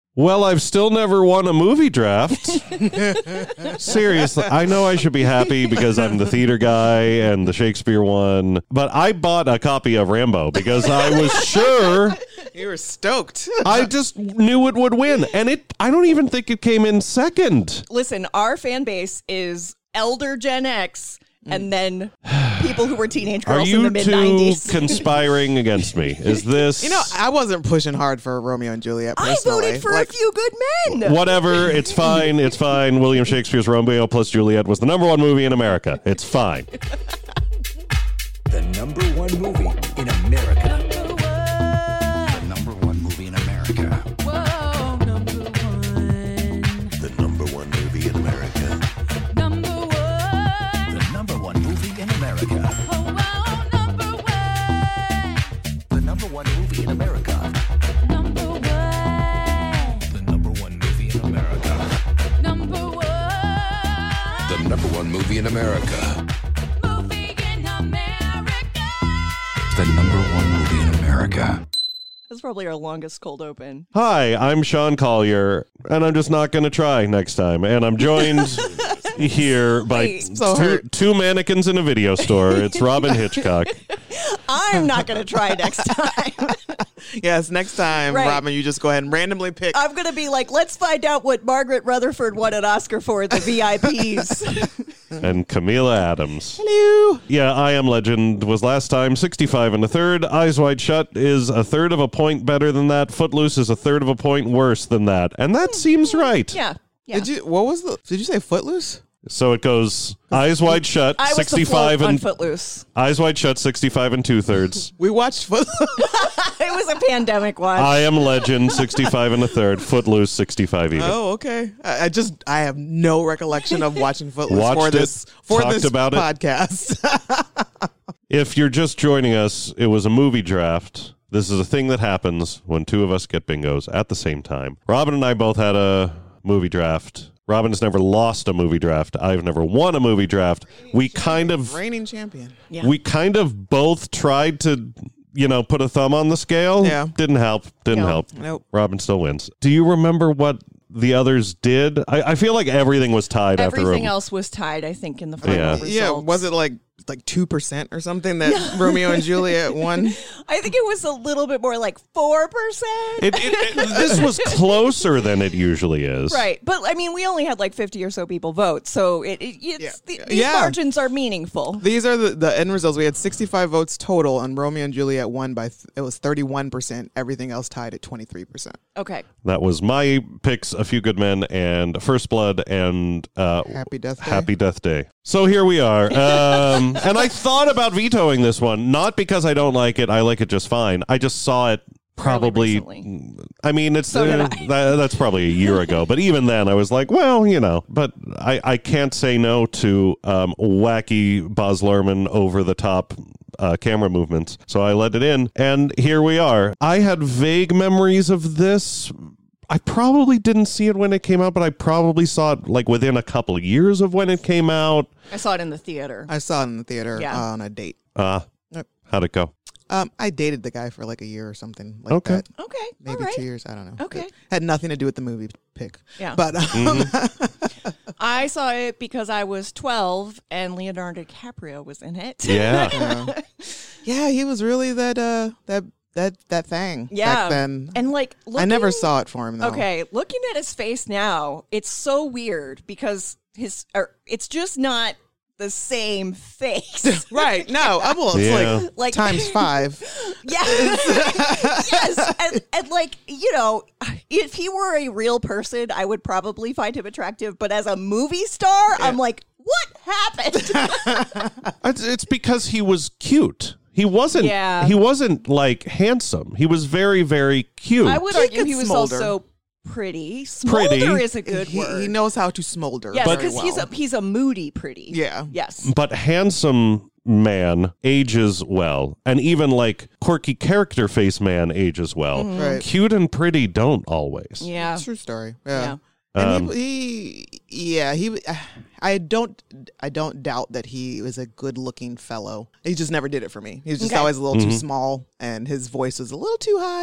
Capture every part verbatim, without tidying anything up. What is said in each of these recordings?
Well, I've still never won a movie draft. Seriously, I know I should be happy because I'm the theater guy and the Shakespeare one, but I bought a copy of Rambo because I was sure. You were stoked. I just knew it would win, and it. I don't even think it came in second. Listen, our fan base is elder Gen X. And then people who were teenage girls in the mid nineties. Are you two conspiring against me? Is this... You know, I wasn't pushing hard for Romeo and Juliet personally. I voted for like, a few good men. Whatever. It's fine. It's fine. William Shakespeare's Romeo plus Juliet was the number one movie in America. It's fine. The number one movie in America. Number one. The number one movie in America. Whoa, number one. The number one movie in America. Number one. Number one movie in America. Oh, wow, number one. The number one movie in America. Number one. The number one movie in America. Number one. The number one movie in America. Movie in America. The number one movie in America. That's probably our longest cold open. Hi, I'm Sean Collier, and I'm just not going to try next time. And I'm joined here by so two, hurt. two mannequins in a video store. It's Robin Hitchcock. I'm not going to try next time. Yes, next time, Right. Robin, you just go ahead and randomly pick. I'm going to be like, let's find out what Margaret Rutherford won an Oscar for at the V I Ps. And Camila Adams. Hello. Yeah, I Am Legend was last time, sixty-five and a third. Eyes Wide Shut is a third of a point better than that. Footloose is a third of a point worse than that. And that seems right. yeah. yeah. Did you? What was the? Did you say Footloose? So it goes Eyes Wide Shut, I was sixty-five the float on and Footloose. Eyes Wide Shut, sixty-five and two thirds. We watched Footloose. It was a pandemic watch. I Am Legend, sixty-five and a third. Footloose, sixty-five even. Oh, okay. I, I just I have no recollection of watching Footloose Watched for it, this for talked this about it. podcast. If you're just joining us, it was a movie draft. This is a thing that happens when two of us get bingos at the same time. Robin and I both had a movie draft. Robin has never lost a movie draft. I've never won a movie draft. We kind of Reigning champion. Yeah. we kind of both tried to, you know, put a thumb on the scale. Yeah. Didn't help. Didn't No. help. Nope. Robin still wins. Do you remember what the others did? I, I feel like everything was tied after Everything a, else was tied, I think, in the final Yeah. results. Yeah, was it like like two percent or something that Romeo and Juliet won? I think it was a little bit more like four percent. It, it, it, this was closer than it usually is. Right. But, I mean, we only had like fifty or so people vote, so it, it, it's, Yeah. the, these Yeah. margins are meaningful. These are the, the end results. We had sixty-five votes total, and Romeo and Juliet won by th- it was thirty-one percent. Everything else tied at twenty-three percent. Okay. That was my picks, A Few Good Men and First Blood and uh, Happy Death Day. Happy Death Day. So here we are. Um, and I thought about vetoing this one, not because I don't like it. I like it just fine. I just saw it probably. recently. I mean, it's So did uh, I. that, that's probably a year ago. But even then, I was like, well, you know. But I, I can't say no to um, wacky Baz Luhrmann over the top uh, camera movements. So I let it in. And here we are. I had vague memories of this. I probably didn't see it when it came out, but I probably saw it like within a couple of years of when it came out. I saw it in the theater. I saw it in the theater Yeah. uh, on a date. Uh, Yep. how'd it go? Um, I dated the guy for like a year or something like Okay. that. Okay. Maybe all right. two years. I don't know. Okay. It had nothing to do with the movie pick. Yeah. But um, Mm-hmm. I saw it because I was twelve and Leonardo DiCaprio was in it. Yeah. uh, yeah, he was really that uh that that that thing Yeah. back then. And like, looking, I never saw it for him though. Okay, looking at his face now, it's so weird because his, or it's just not the same face. Right. No. uh, Well, it's Yeah. like, Like- times five. Yeah. Yes. And, and like, you know, if he were a real person, I would probably find him attractive. But as a movie star, I'm like, what happened? It's, it's because he was cute. He wasn't. Yeah. He wasn't like handsome. He was very, very cute. I would He argue could he was smolder. also pretty. Smolder Pretty. is a good he, word. he knows how to smolder. yes, very because well. he's a he's a moody pretty. Yeah. Yes. But handsome man ages well, and even like quirky character face man ages well. Right. Cute and pretty don't always. Yeah. True story. Yeah. Yeah. And Um, he, he, yeah, he. I don't, I don't doubt that he was a good-looking fellow. He just never did it for me. He was just Okay. always a little Mm-hmm. too small, and his voice was a little too high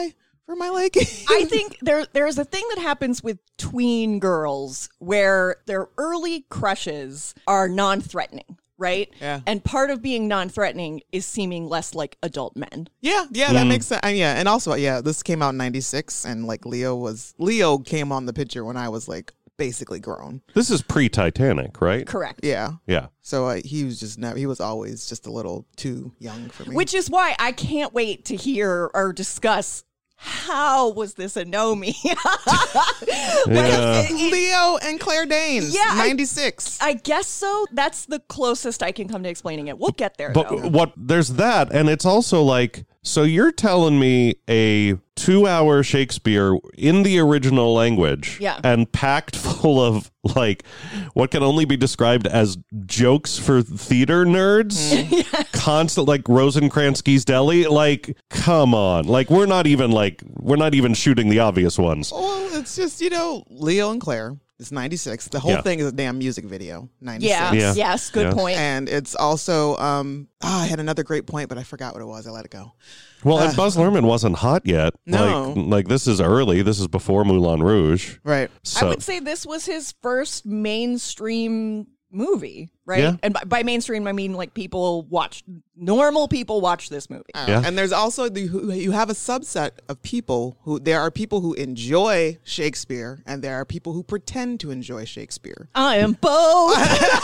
for my liking. I think there there's a thing that happens with tween girls where their early crushes are non-threatening, right? Yeah. And part of being non-threatening is seeming less like adult men. Yeah, yeah, that makes sense. Uh, yeah, and also, yeah, this came out in ninety-six, and like Leo was Leo came on the picture when I was like basically grown. This is pre-Titanic, right? Correct. Yeah. Yeah. So uh, he was just never. He was always just a little too young for me. Which is why I can't wait to hear or discuss how was this a no me. Yeah. Leo and Claire Danes. Yeah, I- ninety-six. I guess so. That's the closest I can come to explaining it. We'll get there, But though. what there's that, and it's also like, so you're telling me a two-hour Shakespeare in the original language, Yeah. and packed full of like what can only be described as jokes for theater nerds, Mm. constant like Rosencrantz Deli. Like, come on, like we're not even like we're not even shooting the obvious ones. Well, it's just, you know, Leo and Claire. It's ninety-six. The whole Yeah. thing is a damn music video. ninety-six. Yeah. Yeah. Yes. Good Yeah. point. And it's also, um, ah, I had another great point, but I forgot what it was. I let it go. Well, and Buzz Luhrmann wasn't hot yet. No. Like, like this is early. This is before Moulin Rouge. Right. So I would say this was his first mainstream movie, right? Yeah. And by, by mainstream, I mean like people watch, normal people watch this movie. Uh, Yeah. And there's also the who- you have a subset of people who there are people who enjoy Shakespeare, and there are people who pretend to enjoy Shakespeare. I am both.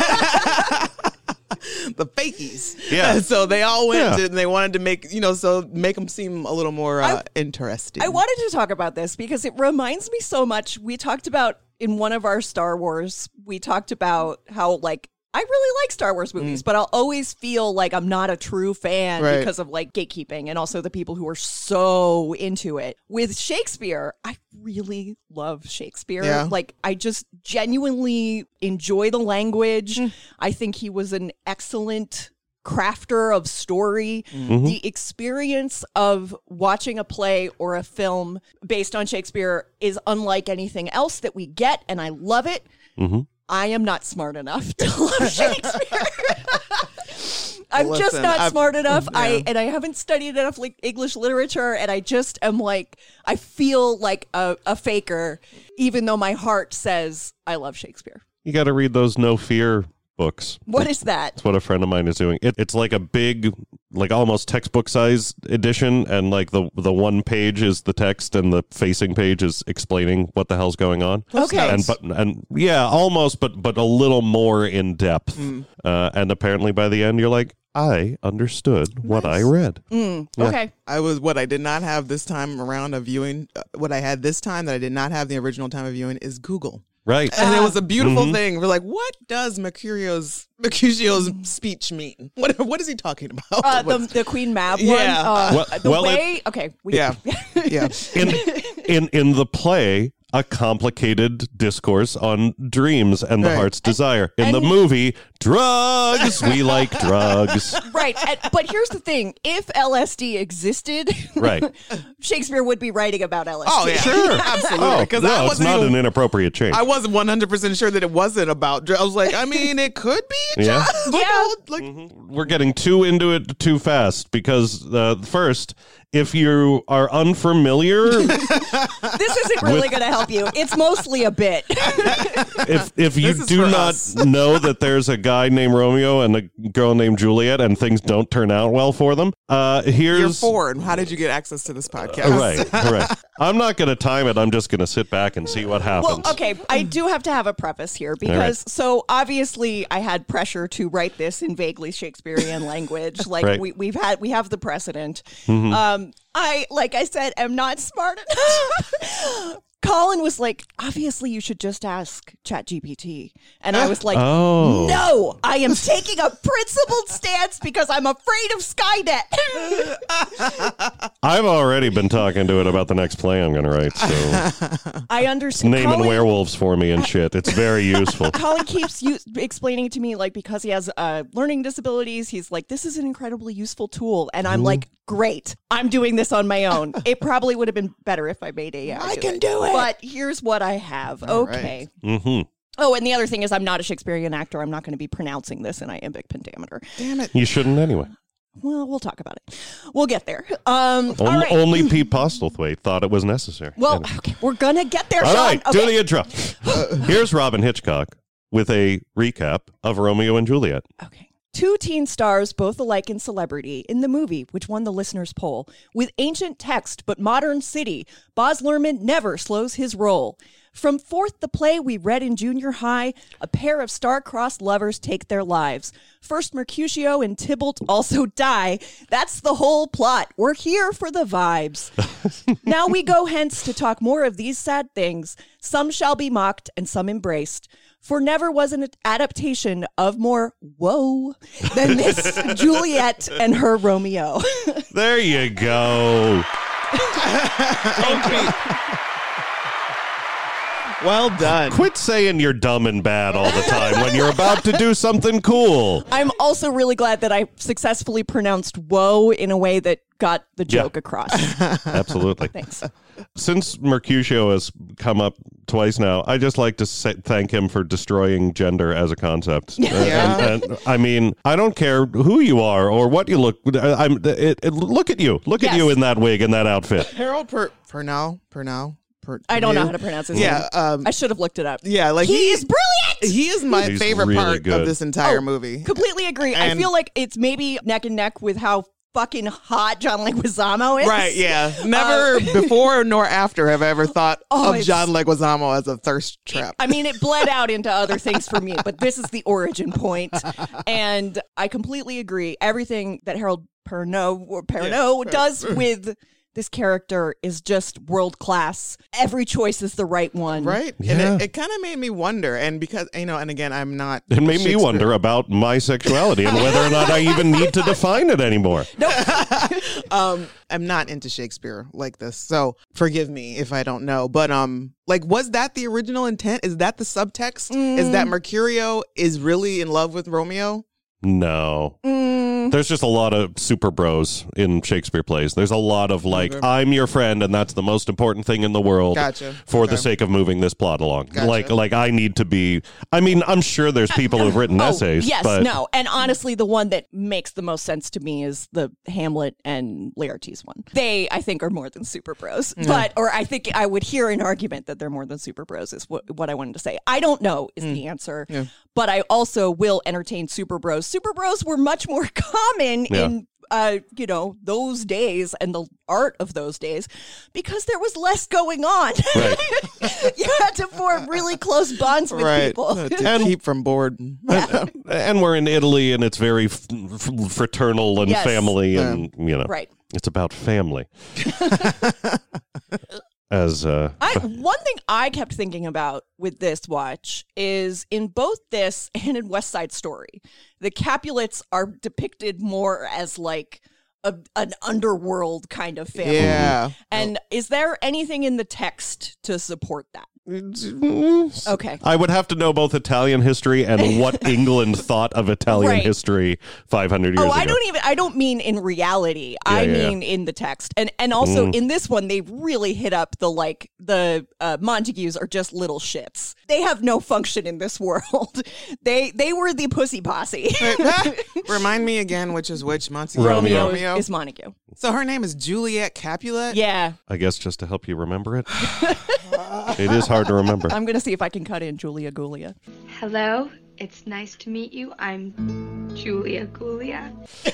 The fakies. Yeah. So they all went Yeah. to, and they wanted to make, you know, so make them seem a little more uh, interesting. I wanted to talk about this because it reminds me so much. We talked about in one of our Star Wars, we talked about how like I really like Star Wars movies, but I'll always feel like I'm not a true fan Right. because of like gatekeeping and also the people who are so into it. With Shakespeare, I really love Shakespeare. Yeah. Like I just genuinely enjoy the language. I think he was an excellent crafter of story. The experience of watching a play or a film based on Shakespeare is unlike anything else that we get, and I love it. I am not smart enough to love Shakespeare. I'm just Listen, not I've- smart enough. yeah. I and I haven't studied enough like English literature, and I just am like I feel like a, a faker, even though my heart says I love Shakespeare. you got to read those No Fear books. What is that? That's what a friend of mine is doing. It, it's like a big, like almost textbook size edition, and like the the one page is the text, and the facing page is explaining what the hell's going on. Okay. And but and yeah, almost, but but a little more in depth. Uh, and apparently, by the end, you're like, I understood what I read. Mm, okay. I was what I did not have this time around of viewing. Uh, what I had this time that I did not have the original time of viewing is Google. Right. And it was a beautiful Mm-hmm. thing. We're like, what does Mercurio's Mercutio's speech mean? What what is he talking about? Uh, the, What's- the Queen Mab one. Yeah. Uh, Well- the well, it- way. okay. We, yeah, yeah. in in in the play, a complicated discourse on dreams and the Right. heart's desire. In the and- movie, drugs. We like drugs. Right. And, but here's the thing: if L S D existed, Right. Shakespeare would be writing about L S D. Oh yeah, Sure. absolutely. Oh, Because no, I it's wasn't not even, an inappropriate change. I wasn't one hundred percent sure that it wasn't about. dr- I was like, I mean, it could be. Yeah. John. Yeah. Like, We're getting too into it too fast because uh, first, if you are unfamiliar, This isn't really going to help you. It's mostly a bit. if if you This is do for not us. know that there's a guy named Romeo and a girl named Juliet and things don't turn out well for them, uh, here's you're four, and how did you get access to this podcast? right, right. I'm not going to time it. I'm just going to sit back and see what happens. Well, okay, I do have to have a preface here because so obviously I had pressure to write this in vaguely Shakespearean language. Like Right. we we've had we have the precedent. Um, I like I said am not smart enough. Colin was like, obviously you should just ask ChatGPT. And I was like, Oh. no, I am taking a principled stance because I'm afraid of Skynet. I've already been talking to it about the next play I'm going to write. So I understand. naming Colin- werewolves for me and shit. It's very useful. Colin keeps u- explaining to me, like, because he has uh, learning disabilities, he's like, this is an incredibly useful tool. And I'm like, great, I'm doing this on my own. It probably would have been better if I made A I. I can do it. But here's what I have. Okay. hmm Oh, and the other thing is I'm not a Shakespearean actor. I'm not going to be pronouncing this in iambic pentameter. Damn it. You shouldn't anyway. Well, we'll talk about it. We'll get there. Um, all On- right. Only Pete Postlethwaite thought it was necessary. Well, Anyway. okay, we're gonna get there, All Sean. right, okay. do the intro. Here's Robin Hitchcock with a recap of Romeo and Juliet. Okay. Two teen stars, both alike in celebrity, in the movie, which won the listeners' poll. With ancient text but modern city, Baz Luhrmann never slows his roll. From Fourth, the play we read in junior high, a pair of star-crossed lovers take their lives. First, Mercutio and Tybalt also die. That's the whole plot. We're here for the vibes. Now we go hence to talk more of these sad things. Some shall be mocked and some embraced. For never was an adaptation of more woe than this Juliet and her Romeo. There you go. Well done. Quit saying you're dumb and bad all the time when you're about to do something cool. I'm also really glad that I successfully pronounced woe in a way that got the Yeah. joke across. Absolutely. Thanks. Since Mercutio has come up twice now, I just like to say, thank him for destroying gender as a concept. Uh, Yeah. and, and, I mean, I don't care who you are or what you look. I'm. It, it, look at you. Look at Yes. you in that wig and that outfit. Harold per Pernell Pernell. Per- I don't know Perdue? how to pronounce his Yeah, name. um, I should have looked it up. Yeah, like he, he- is brilliant. He is my He's favorite really part good. of this entire Oh, movie. Completely agree. I And- feel like it's maybe neck and neck with how fucking hot John Leguizamo is. Right, yeah. Never before nor after have I ever thought Oh, of it's- John Leguizamo as a thirst trap. I mean, it bled out into other things for me, but this is the origin point. And I completely agree. Everything that Harold Perrineau or Perrineau does with this character is just world class. Every choice is the right one. Right? Yeah. And it, it kind of made me wonder. And because, you know, and again, I'm not. It made me Shakespeare. wonder about my sexuality and whether or not I even need to define it anymore. um, I'm not into Shakespeare like this. So forgive me if I don't know. But, um, like, was that the original intent? Is that the subtext? Is that Mercurio is really in love with Romeo? No. Mm, There's just a lot of super bros in Shakespeare plays. There's a lot of like, I'm your friend, and that's the most important thing in the world. Gotcha. For the Okay. sake of moving this plot along. Gotcha. Like, like I need to be. I mean, I'm sure there's people who've written oh, essays. yes, but no. And honestly, the one that makes the most sense to me is the Hamlet and Laertes one. They, I think, are more than super bros. But, or I think I would hear an argument that they're more than super bros is what, what I wanted to say. I don't know is the answer. Yeah. But I also will entertain super bros. Super bros were much more common Yeah. in uh, you know, those days and the art of those days because there was less going on. Right. You had to form really close bonds with Right. people. Uh, to keep from bored. and we're in Italy, and it's very f- f- fraternal and Yes. family, Yeah. and you know, Right. it's about family. As uh, I one thing I kept thinking about with this watch is in both this and in West Side Story, the Capulets are depicted more as like a, an underworld kind of family. Yeah. And is there anything in the text to support that? Okay. I would have to know both Italian history and what England thought of Italian Right. history five hundred years Oh, ago. I don't even. I don't mean in reality. I yeah, yeah. mean in the text, and and also Mm. in this one, they really hit up the like the uh, Montagues are just little shits. They have no function in this world. they they were the pussy posse. Remind me again which is which. Montague. Romeo. Romeo. is Montague. So her name is Juliet Capulet? Yeah, I guess just to help you remember it. It is hard to remember. I'm gonna see if I can cut in Julia Gulia. Hello, it's nice to meet you. I'm Julia Gulia.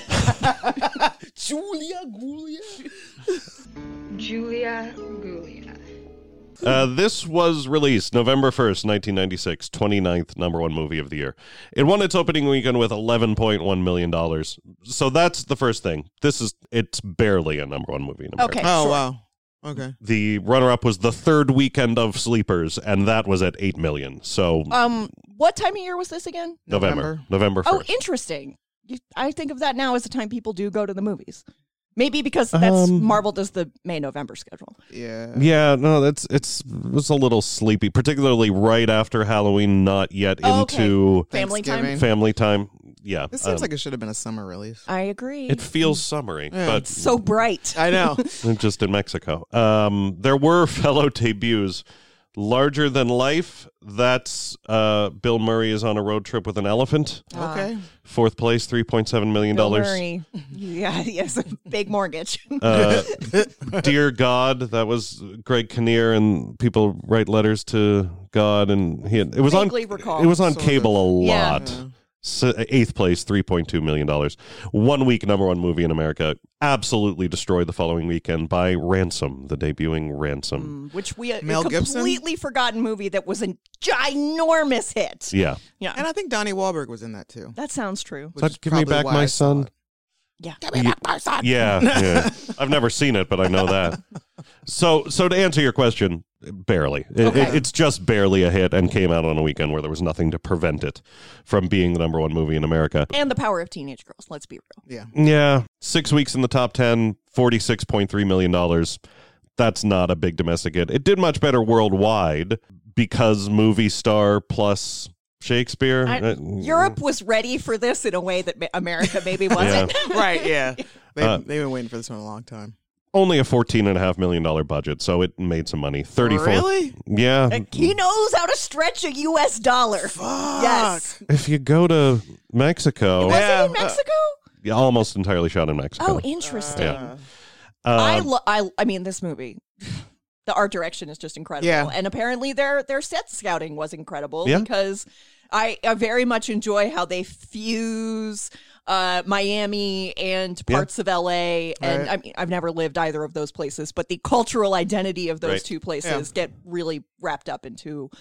Julia Gulia. Julia Gulia. Uh, this was released November first, nineteen ninety-six, twenty-ninth number one movie of the year. It won its opening weekend with eleven point one million dollars. So that's the first thing. This is, it's barely a number one movie in America. Okay. Oh, Sure. wow. Okay. The runner-up was The Third Weekend of Sleepers, and that was at eight million dollars. So Um, what time of year was this again? November. November Oh, first. interesting. You, I think of that now as the time people do go to the movies. Maybe because that's Um, Marvel does the May November schedule. Yeah. Yeah, no, that's it's it was a little sleepy, particularly right after Halloween, not yet Oh, okay. into Family time. Thanksgiving. family time. Yeah, This seems um, like it should have been a summer release. I agree. it feels summery, Yeah. but so bright. I know. just in Mexico. Um, there were fellow debuts Larger Than Life, that's uh, Bill Murray is on a road trip with an elephant. Okay. Fourth place, three point seven million Bill dollars. Murray. Yeah, he has a big mortgage. Uh, Dear God, that was Greg Kinnear, and people write letters to God, and he had, it was Vaguely on recall, it was on sort cable a Yeah. lot. S- eighth place, three point two million dollars. One week number one movie in America. Absolutely destroyed the following weekend by Ransom, the debuting Ransom. Which we a Mel Gibson? completely forgotten movie that was a ginormous hit. Yeah. Yeah, And I think Donnie Wahlberg was in that too. that sounds true. which That is Give Me probably Back why My I saw Son? it. Yeah. Give me back my son. Yeah, yeah. I've never seen it, but I know that. So, so to answer your question, barely. It, Okay. it- it's just barely a hit, and came out on a weekend where there was nothing to prevent it from being the number one movie in America. And The Power of Teenage Girls, let's be real. Yeah. Yeah, six weeks in the top ten, forty-six point three million dollars. That's not a big domestic hit. It did much better worldwide because movie star plus Shakespeare. I, Uh, Europe was ready for this in a way that ma- America maybe wasn't. Right, yeah. They, Uh, they've been waiting for this one a long time. Only a fourteen and a half million dollar budget, so it made some money. Thirty-four. Really? Yeah. He knows how to stretch a U S dollar. Fuck. Yes. If you go to Mexico, Was Yeah, it in uh, Mexico? yeah, almost entirely shot in Mexico. Oh, interesting. Yeah. I, Um, lo- I I mean this movie. The art direction is just incredible. Yeah. And apparently their their set scouting was incredible Yeah. because I, I very much enjoy how they fuse uh, Miami and Yeah. parts of L A. And Right. I mean, I've never lived either of those places, but the cultural identity of those Right. two places get really wrapped up into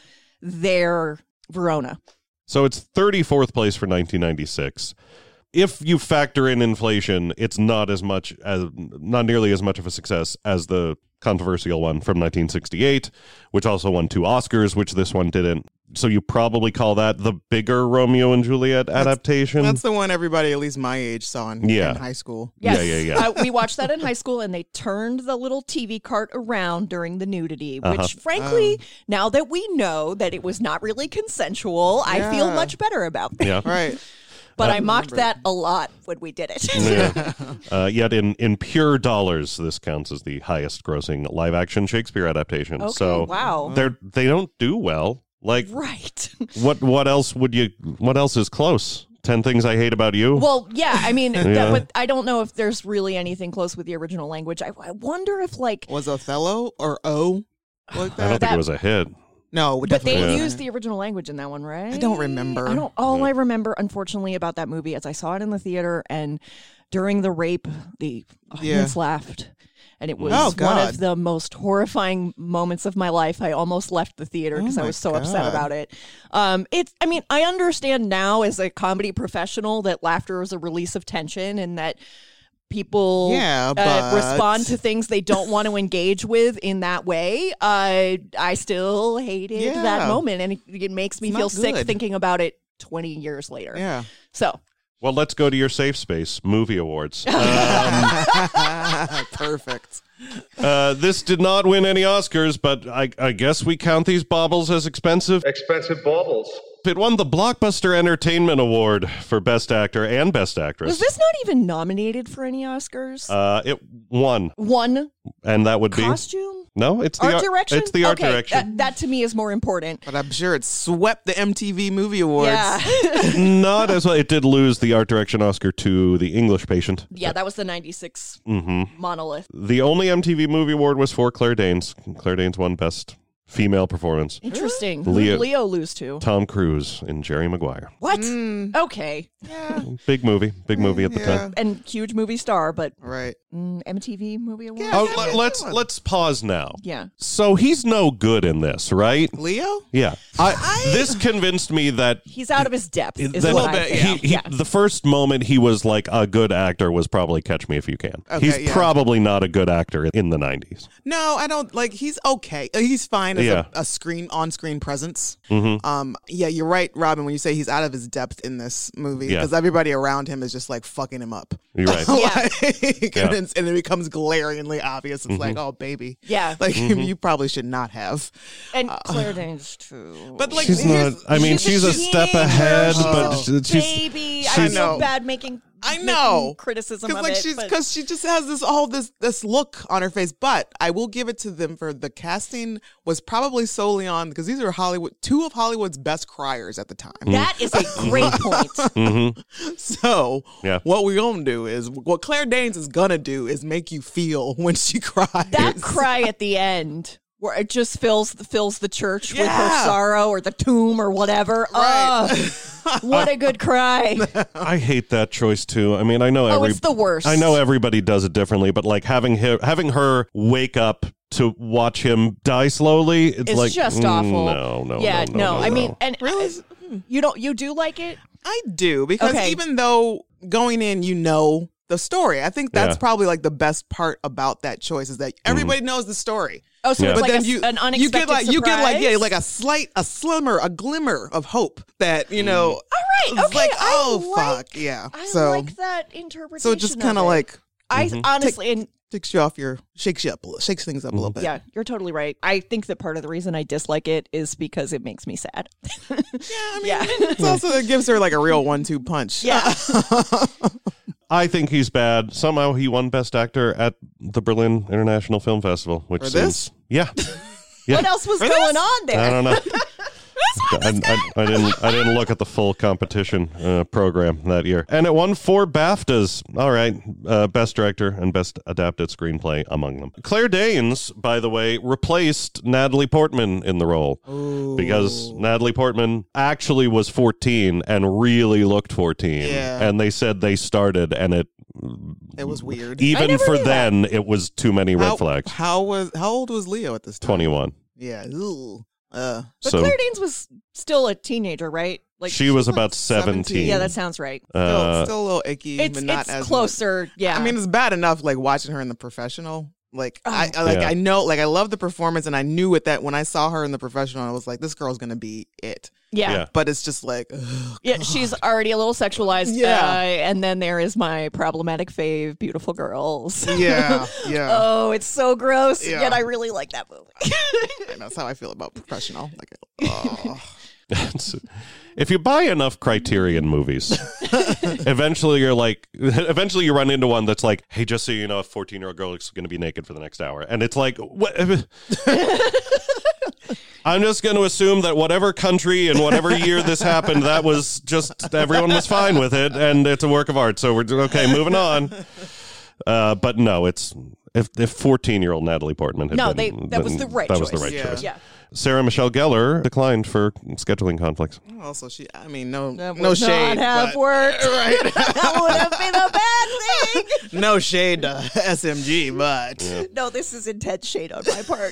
their Verona. So it's thirty-fourth place for nineteen ninety-six. If you factor in inflation, it's not as much as not nearly as much of a success as the controversial one from nineteen sixty-eight, which also won two Oscars, which this one didn't. So you probably call that the bigger Romeo and Juliet adaptation. That's the one everybody, at least my age, saw in, Yeah. in high school. Yes. Yeah, yeah, yeah. Uh, we watched that in high school, and they turned the little T V cart around during the nudity, Uh-huh. which, frankly, now that we know that it was not really consensual, I feel Yeah. much better about that. yeah. Right. But I mocked that a lot when we did it. Yeah. Uh, yet in, in pure dollars, this counts as the highest grossing live action Shakespeare adaptation. Okay, so wow. they're they don't do well. Like Right. what what else would you what else is close? Ten Things I Hate About You? Well, yeah, I mean, Yeah. that, but I don't know if there's really anything close with the original language. I, I wonder if, like, Was Othello or O like I don't that? think that- it was a hit. No, but they definitely. used the original language in that one, right? I don't remember. I don't. All I remember, unfortunately, about that movie is I saw it in the theater, and during the rape, the audience laughed, and it was Oh, one God. of the most horrifying moments of my life. I almost left the theater because Oh, I my was so upset God. about it. Um, it's. I mean, I understand now as a comedy professional that laughter is a release of tension, and that people Yeah, uh, but- respond to things they don't want to engage with in that way. Uh, I still hated Yeah. that moment, and it, it makes me It's feel not sick good. thinking about it twenty years later. Yeah. So, Well, let's go to your safe space, movie awards. Um, Perfect. uh, this did not win any Oscars, but I, I guess we count these baubles as expensive. Expensive baubles. It won the Blockbuster Entertainment Award for Best Actor and Best Actress. was this not even nominated for any Oscars? Uh, it won, One and that would be costume? no. It's the Art art- direction? It's the art okay, direction. That, that to me is more important. But I'm sure it swept the M T V Movie Awards. Yeah. Not as well. It did lose the art direction Oscar to The English Patient. yeah, that was the ninety-six Mm-hmm. monolith. The only M T V Movie Award was for Claire Danes. Claire Danes won Best Female Performance. Interesting. Who Leo- did Leo lose to? Tom Cruise in Jerry Maguire. What? Mm, Okay. Big movie. Big movie at the yeah. time. And huge movie star, but Right. mm, M T V Movie Award? Yeah. Oh, let, let's let's pause now. Yeah. So he's no good in this, right? Leo? Yeah. I, this convinced me that He's out of his depth, is that what I bit, think. he, he, yeah. the first moment he was like a good actor was probably Catch Me If You Can. Okay, he's yeah. probably not a good actor in the nineties. No, I don't like. He's okay. Uh, He's fine as Yeah. a, a screen on-screen presence. Mm-hmm. Um, yeah, you're right, Robin, when you say he's out of his depth in this movie Yeah. because everybody around him is just like fucking him up. You're right. Yeah. Like, Yeah. and, it's- and it becomes glaringly obvious. It's like, oh, baby. Yeah. Like Mm-hmm. you probably should not have. And Claire Danes, too. But like, She's here's- not. I mean, she's, a step teenager. ahead, She's but a she's. baby. I she's- feel I know. bad making I know. criticism Because of like it. she's but- because she just has this all this this look on her face. But I will give it to them for the casting was probably solely on because these are Hollywood two of Hollywood's best criers at the time. that is a great point. Mm-hmm. So Yeah. what we're gonna do is what Claire Danes is gonna do is make you feel when she cries. That cry at the end where it just fills fills the church with her Yeah. sorrow or the tomb or whatever. Right. Oh, what a good cry. I hate that choice too. I mean, I know Oh, every it's the worst. I know everybody does it differently, but like having her, having her wake up to watch him die slowly, it's, It's like just mm, awful. No, no, yeah, no, no, no, I mean, no. and Really? you don't you do like it? I do because Okay. even though going in, you know the story. I think that's Yeah. probably like the best part about that choice is that everybody knows the story. Oh, so Yeah. it's But like then a, you an you unexpected get like you get like yeah surprise? like a slight a slimmer a glimmer of hope that you know. All right, it's okay. like I oh like, fuck yeah. I so like that interpretation. so it just kind of of it. like I honestly and takes you off your shakes you up a little, shakes things up a little bit. yeah, you're totally right. I think that part of the reason I dislike it is because it makes me sad. Yeah, I mean, Yeah. it's also it gives her like a real one-two punch. Yeah. I think he's bad. Somehow he won Best Actor at the Berlin International Film Festival, which For seems this? yeah. Yeah. What else was For going this? on there? I don't know. I, I, I didn't. I didn't look at the full competition uh, program that year, and it won four BAFTAs. All right, uh, best director and best adapted screenplay among them. Claire Danes, by the way, replaced Natalie Portman in the role because Natalie Portman actually was fourteen and really looked fourteen. Yeah. And they said they started, and it It was weird. even never for knew that. then it was too many red how, flags. How was how old was Leo at this time? Twenty-one. Yeah. Ooh. Uh, But So Claire Danes was still a teenager, right? Like she was like about seventeen. seventeen. Yeah, that sounds right. still, Uh, still a little icky, It's but not it's as closer. Yeah. I mean, it's bad enough like watching her in The Professional. Like Oh. I I- like Yeah. I know like I love the performance and I knew it that when I saw her in The Professional I was like this girl's gonna be it. yeah. yeah. yeah. But it's just like ugh, she's already a little sexualized. Yeah. Uh, and then there is my problematic fave, Beautiful Girls. yeah yeah. Oh, it's so gross. Yeah. Yet I really like that movie. And that's how I feel about Professional. Like oh. If you buy enough Criterion movies, eventually you're like, eventually you run into one that's like, hey, just so you know, a fourteen year old girl is going to be naked for the next hour. And it's like, what? I'm just going to assume that whatever country and whatever year this happened, that was just, everyone was fine with it. And it's a work of art. So we're okay, moving on. Uh, but no, it's, if if fourteen year old Natalie Portman had No, been, they- that was the right that was the choice. right Yeah. choice. Yeah. Sarah Michelle Gellar declined for scheduling conflicts. Also she I mean no That would no shade. not have but- worked. Right. That would have been a bad thing. No shade to S M G, but No, this is intense shade on my part.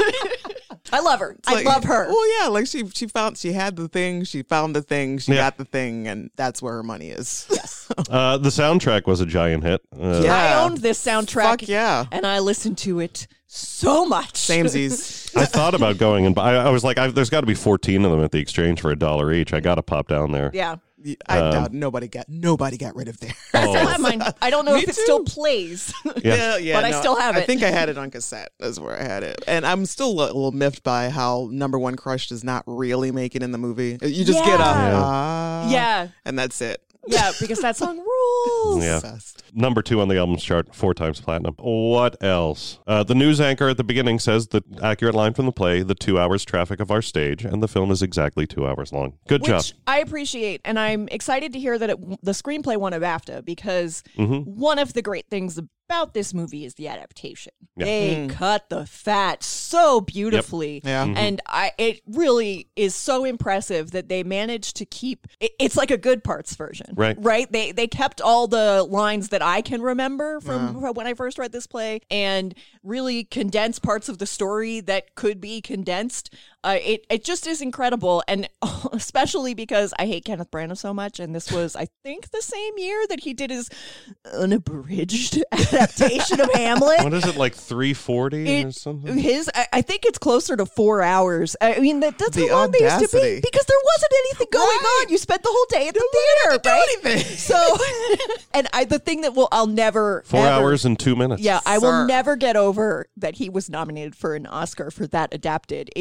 I love her. I like- love her. Well, yeah, like she she found she had the thing, she found the thing, she Yeah. got the thing, and that's where her money is. Yes. Uh, the soundtrack was a giant hit. Uh, Yeah. I owned this soundtrack. Fuck yeah. And I listened to it so much. Samesies. I thought about going and buy. I was like, I, there's got to be fourteen of them at the exchange for a dollar each. I got to pop down there. Yeah. I Um, doubt nobody got nobody got rid of theirs. I still have mine. I don't know Me if it too. still plays. Yeah. But I still have I it. think I had it on cassette. That's where I had it, and I'm still a little miffed by how Number One Crush does not really make it in the movie. You just get a Yeah. ah, Yeah. and that's it. Yeah, because that song rules. Yeah. Obsessed. Number two on the albums chart, four times platinum. What else? Uh, the news anchor at the beginning says the accurate line from the play, the two hours traffic of our stage, and the film is exactly two hours long. Good job. Which I appreciate, and I'm excited to hear that it, the screenplay won a BAFTA because Mhm. one of the great things about this movie is the adaptation. Yeah. They cut the fat so beautifully, Yeah. Mm-hmm. and I it really is so impressive that they managed to keep. It, it's like a good parts version, Right. Right? They they kept all the lines that I can remember from when I first read this play, and really condensed parts of the story that could be condensed. Uh, it it just is incredible, and especially because I hate Kenneth Branagh so much, and this was I think the same year that he did his unabridged adaptation of Hamlet. What is it, like three forty or It, something? his, I, I think it's closer to four hours. I mean, that, that's The how long they used to be audacity. because there wasn't anything going Right. on. You spent the whole day at the theater, do right? anything. So, and I, the thing that will I'll never Four ever- hours and two minutes. Yeah, I will Sir. never get over that he was nominated for an Oscar for that adapted in air quotes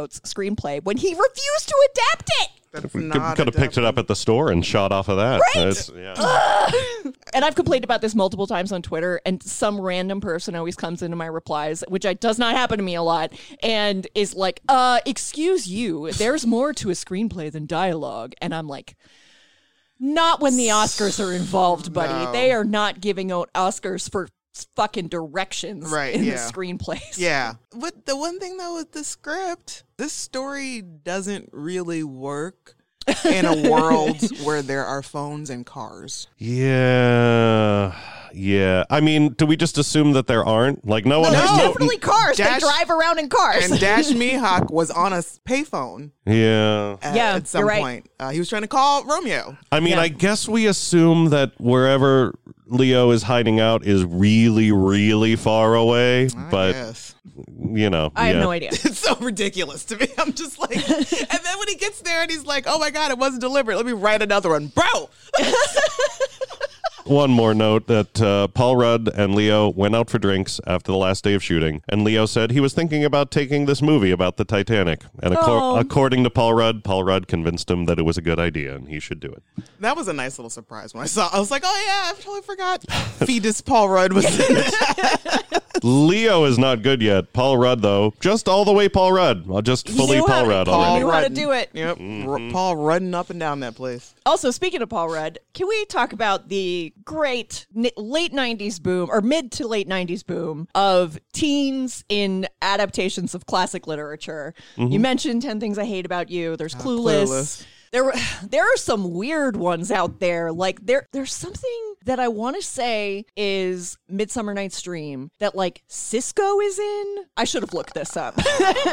quotes screenplay when he refused to adapt it. That's Could, not could have picked it up at the store and shot off of that. Right? That's- yeah. And I've complained about this multiple times on Twitter, and some random person always comes into my replies, which I, does not happen to me a lot, and is like, uh, excuse you, there's more to a screenplay than dialogue. And I'm like, not when the Oscars are involved, buddy. No. They are not giving out Oscars for fucking directions Right, in yeah. the screenplays. Yeah. But the one thing though with the script, this story doesn't really work in a world where there are phones and cars. Yeah. Yeah. I mean, do we just assume that there aren't? Like, no one There's has no. definitely cars. Dash- they drive around in cars. And Dash Mihawk was on a s- payphone Yeah. at, Yeah, at some you're right. point. Uh, he was trying to call Romeo. I mean, Yeah. I guess we assume that wherever Leo is hiding out is really, really far away. I But, guess. you know. I have yeah. no idea. It's so ridiculous to me. I'm just like, and then when he gets there and he's like, oh my God, it wasn't deliberate. Let me write another one. Bro. One more note that uh, Paul Rudd and Leo went out for drinks after the last day of shooting, and Leo said he was thinking about taking this movie about the Titanic. And acco- Oh. according to Paul Rudd, Paul Rudd convinced him that it was a good idea and he should do it. That was a nice little surprise when I saw I was like, oh yeah, I totally forgot. Fetus Paul Rudd was in it. Leo is not good yet. Paul Rudd, though, just all the way Paul Rudd. Uh, Just fully knew how Paul to- Rudd Paul already. knew how to Rudding. do it. Yep. Mm-hmm. R- Paul running up and down that place. Also, speaking of Paul Rudd, can we talk about the great ni- late nineties boom, or mid to late nineties boom, of teens in adaptations of classic literature? You mentioned ten Things I Hate About You. There's Clueless. Clueless. There, were- there are some weird ones out there. Like there, there's something that I want to say is Midsummer Night's Dream that like Cisco is in. I should have looked this up.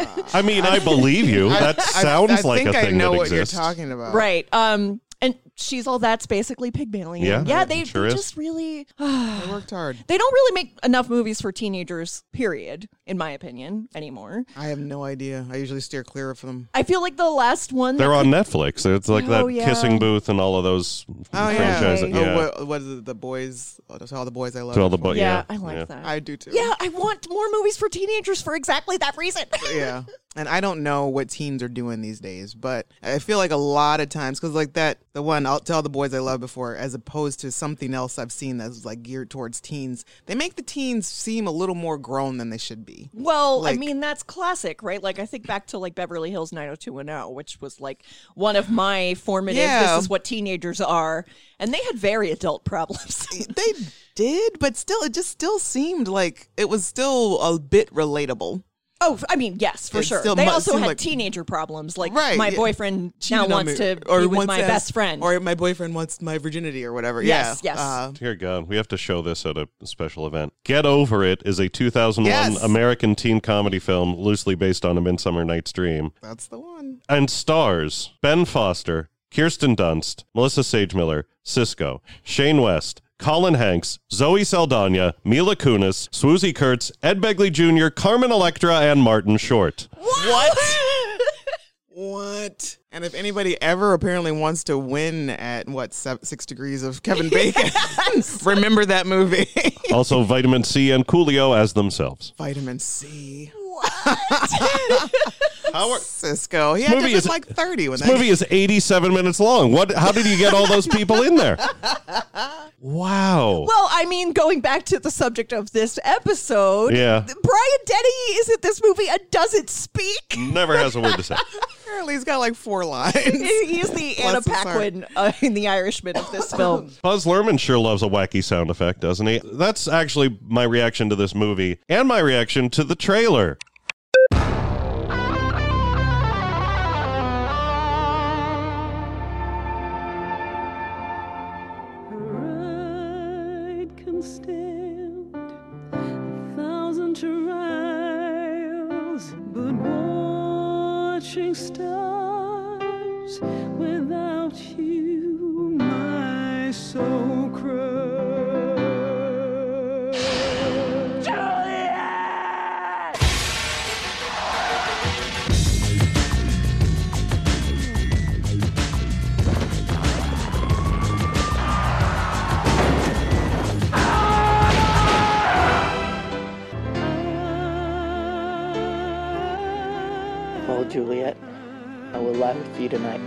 I mean, I believe you. That I- sounds I, I like think a thing I know that what exists. you're talking about. Right. Um. And She's All That's basically Pygmalion. Yeah, Yeah. it They, sure they is. just really. I worked hard. They don't really make enough movies for teenagers, period, in my opinion, anymore. I have no idea. I usually steer clear of them. I feel like the last one. They're that on Netflix. It's like Oh, that yeah. Kissing Booth and all of those Oh franchises. yeah. Yeah. Oh, what, what is it? The boys. Oh, that's all the boys I love. To all the bo- Yeah, yeah, I like yeah. that. I do too. yeah, I want more movies for teenagers for exactly that reason. Yeah. And I don't know what teens are doing these days, but I feel like a lot of times, because like that, the one, I'll tell the boys I love before, as opposed to something else I've seen that's like geared towards teens, they make the teens seem a little more grown than they should be. Well, I Like- mean, that's classic, right? Like, I think back to like Beverly Hills nine oh two one oh, which was like one of my formative, Yeah. this is what teenagers are. And they had very adult problems. They did, but still, it just still seemed like it was still a bit relatable. Oh, I mean, yes, for It sure. still They mu- also seemed had like- teenager problems. Like, Right, my yeah. boyfriend now Cheated on wants me, to be with wants my to have- best friend. Or my boyfriend wants my virginity or whatever. Yes, yeah. yes. Uh, Dear God, we have to show this at a special event. Get Over It is a two thousand one Yes. American teen comedy film loosely based on A Midsummer Night's Dream. that's the one. And stars Ben Foster, Kirsten Dunst, Melissa Sage Miller, Cisco, Shane West, Colin Hanks, Zoe Saldana, Mila Kunis, Swoozie Kurtz, Ed Begley Junior, Carmen Electra, and Martin Short. What? What? And if anybody ever apparently wants to win at what seven, six degrees of Kevin Bacon, remember that movie. Also, Vitamin C and Coolio as themselves. Vitamin C. How are, Cisco. He had to movie have is- been like thirty when this that movie is eighty-seven minutes long. What? How did you get all those people in there? Wow. Well, I mean, going back to the subject of this episode, Yeah. Brian Denny is in this movie and doesn't speak. Never has a word to say. Apparently he's got like four lines. He's the Anna Bless his heart. Paquin uh, in The Irishman of this film. Buzz Luhrmann sure loves a wacky sound effect, doesn't he? That's actually my reaction to this movie and my reaction to the trailer. Pride can stand a thousand trials, but watching stars without you, my soul cries. Hold you I will lie with you tonight.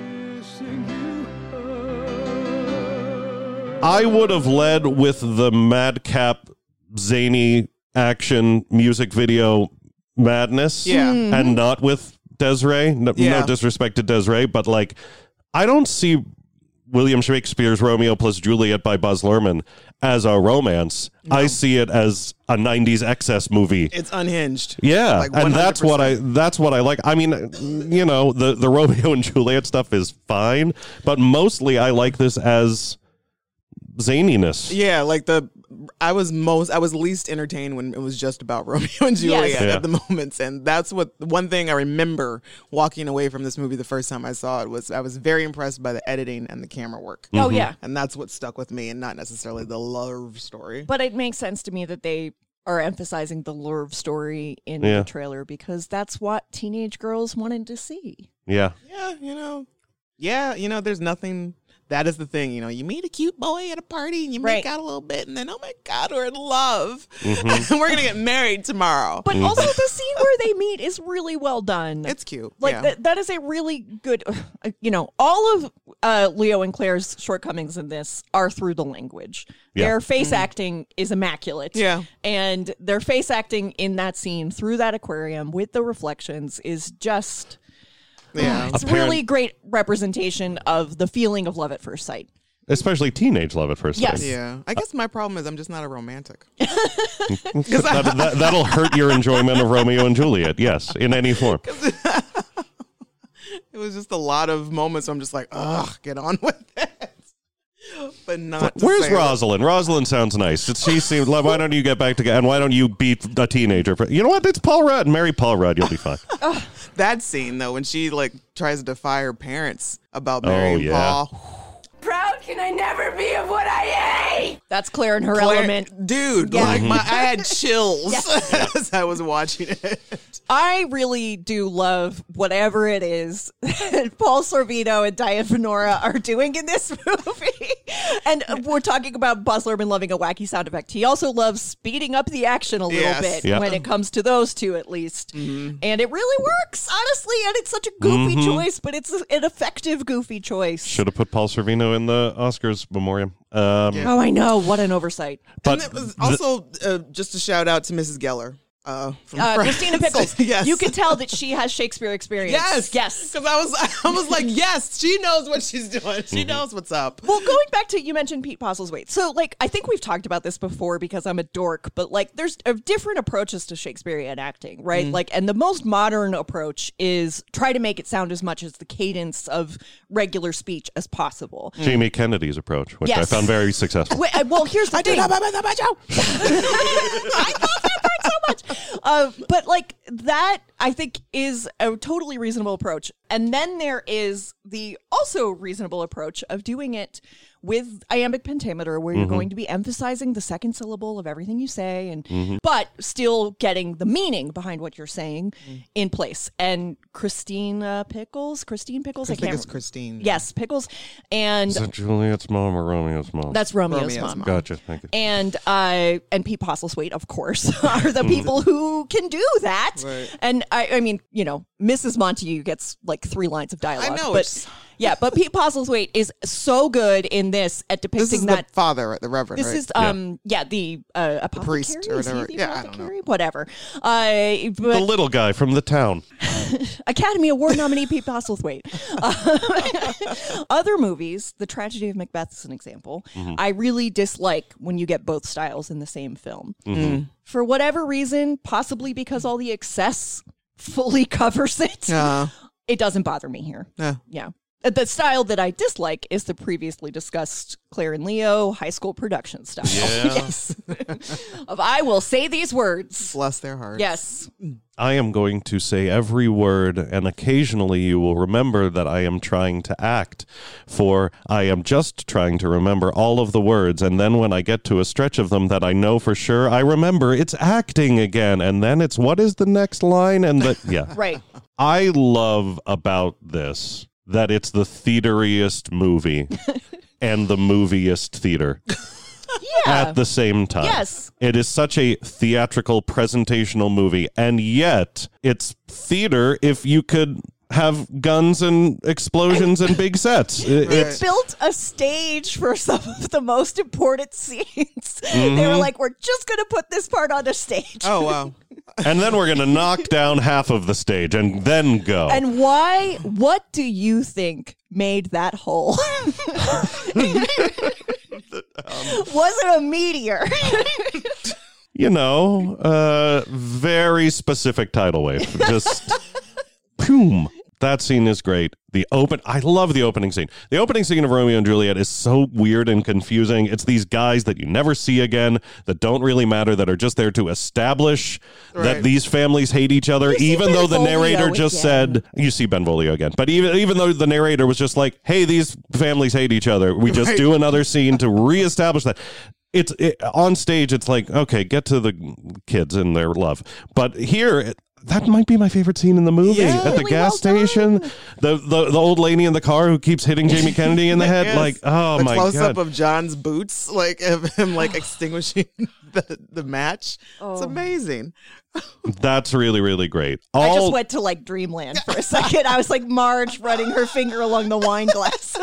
I would have led with the madcap, zany action music video madness, Yeah. and not with Desiree. No, Yeah. no disrespect to Desiree, but like, I don't see William Shakespeare's Romeo plus Juliet by Baz Luhrmann as a romance. I see it as a nineties excess movie. It's unhinged. Yeah, Like and that's what I one hundred percent. that's what I like. I mean, you know, the the Romeo and Juliet stuff is fine, but mostly I like this as zaniness. Yeah, like the I was most I was least entertained when it was just about Romeo and Juliet Yes. Yeah. at the moments, and that's what one thing I remember walking away from this movie the first time I saw it was I was very impressed by the editing and the camera work. Oh, yeah. And that's what stuck with me, and not necessarily the love story. But it makes sense to me that they are emphasizing the love story in Yeah. the trailer because that's what teenage girls wanted to see. Yeah. Yeah, you know, yeah, you know, there's nothing. That is the thing, you know. You meet a cute boy at a party and you make Right. out a little bit, and then oh my god, we're in love. Mm-hmm. We're gonna get married tomorrow. But also the scene where they meet is really well done. It's cute. Like yeah. that, that is a really good, uh, you know, all of uh, Leo and Claire's shortcomings in this are through the language. Yeah. Their face acting is immaculate. Yeah. And their face acting in that scene through that aquarium with the reflections is just, yeah. it's Apparent- really great representation of the feeling of love at first sight. Especially teenage love at first Yes. sight. Yeah, I guess my problem is I'm just not a romantic. That, that, that'll hurt your enjoyment of Romeo and Juliet. Yes, in any form. It was just a lot of moments where I'm just like, ugh, get on with it. But not. to Where's say that- Rosalind? Rosalind sounds nice. It's, she seems. Like, why don't you get back together? And why don't you beat a teenager? For, you know what? It's Paul Rudd. Marry Paul Rudd. You'll be fine. That scene though, when she like tries to defy her parents about marrying yeah. Paul. Proud can I never be of what I ate? That's Claire in her Claire- element. dude, Yeah. like my, I had chills as I was watching it. I really do love whatever it is that Paul Sorvino and Diane Venora are doing in this movie. And we're talking about Baz Luhrmann loving a wacky sound effect. He also loves speeding up the action a little Yes. bit Yeah. when it comes to those two, at least. And it really works, honestly. And it's such a goofy choice, but it's an effective goofy choice. Should have put Paul Sorvino in the Oscars memoriam. Um, Oh, I know. What an oversight. But And it was also uh, just a shout out to Missus Geller. Uh, from Uh, Friends. Christina Pickles. Yes. You can tell that she has Shakespeare experience. Yes. Yes. Because I was, I was like, yes, she knows what she's doing. She knows what's up. Well, going back to, you mentioned Pete Postlethwaite. So, like, I think we've talked about this before because I'm a dork, but, like, there's uh, different approaches to Shakespearean acting, right? Like, and the most modern approach is try to make it sound as much as the cadence of regular speech as possible. Jamie Kennedy's approach, which I Yes. found very successful. Wait, uh, well, here's the I thing. did not buy my show. I love that part so much. Uh, but like that, I think is a totally reasonable approach. And then there is the also reasonable approach of doing it with iambic pentameter, where you're going to be emphasizing the second syllable of everything you say, and but still getting the meaning behind what you're saying in place. And Christina Pickles, Christine Pickles, I I, think can't. it's Christine. Yes, Pickles, and Is that Juliet's mom or Romeo's mom? that's Romeo's, Romeo's mom. mom. Gotcha. Thank you. And uh, and Pete Postlethwaite, of course, are the people who can do that. Right. And I, I mean, you know, Missus Montague gets like three lines of dialogue. I know, but it's- yeah, but Pete Postlethwaite is so good in this at depicting This is that. the father, the Reverend, This right? is um yeah, the uh, apothecary priest or Is he whatever. the Yeah, I don't know. apothecary? Whatever. Uh, The but little guy from the town. Academy Award nominee Pete Postlethwaite. Uh, other movies, The Tragedy of Macbeth is an example. I really dislike when you get both styles in the same film. For whatever reason, possibly because all the excess fully covers it, Yeah. it doesn't bother me here. Yeah. Yeah. Uh, The style that I dislike is the previously discussed Claire and Leo high school production style. Yes. Of I will say these words. Bless their hearts. Yes. I am going to say every word, and occasionally you will remember that I am trying to act, for I am just trying to remember all of the words, and then when I get to a stretch of them that I know for sure, I remember it's acting again, and then it's what is the next line, and the yeah. Right. I love about this that it's the theateriest movie and the moviest theater. Yeah. At the same time. Yes. It is such a theatrical presentational movie, and yet it's theater if you could have guns and explosions and big sets. It- Right. It's Built a stage for some of the most important scenes. Mm-hmm. They were like, we're just going to put this part on a stage. Oh, wow. and then we're gonna knock down half of the stage and then go. And why, what do you think made that hole? Was it a meteor? you know, uh, very specific tidal wave. Just boom. That scene is great. The open, I love the opening scene. The opening scene of Romeo and Juliet is so weird and confusing. It's these guys that you never see again, that don't really matter, that are just there to establish Right. that these families hate each other, see even though the Benvolio narrator just again. said, you see Benvolio again, but even even though the narrator was just like, hey, these families hate each other, we just Right. do another scene to reestablish that. It's it, on stage, it's like, okay, get to the kids and their love. But here, it, that might be my favorite scene in the movie. Yeah. At the Really gas well done. station, the, the the old lady in the car who keeps hitting Jamie Kennedy in the head. Yes. Like, oh the my close God. up of John's boots, like of him like extinguishing the, the match. It's amazing. That's really, really great. All, I just went to like dreamland for a second. I was like Marge running her finger along the wine glass.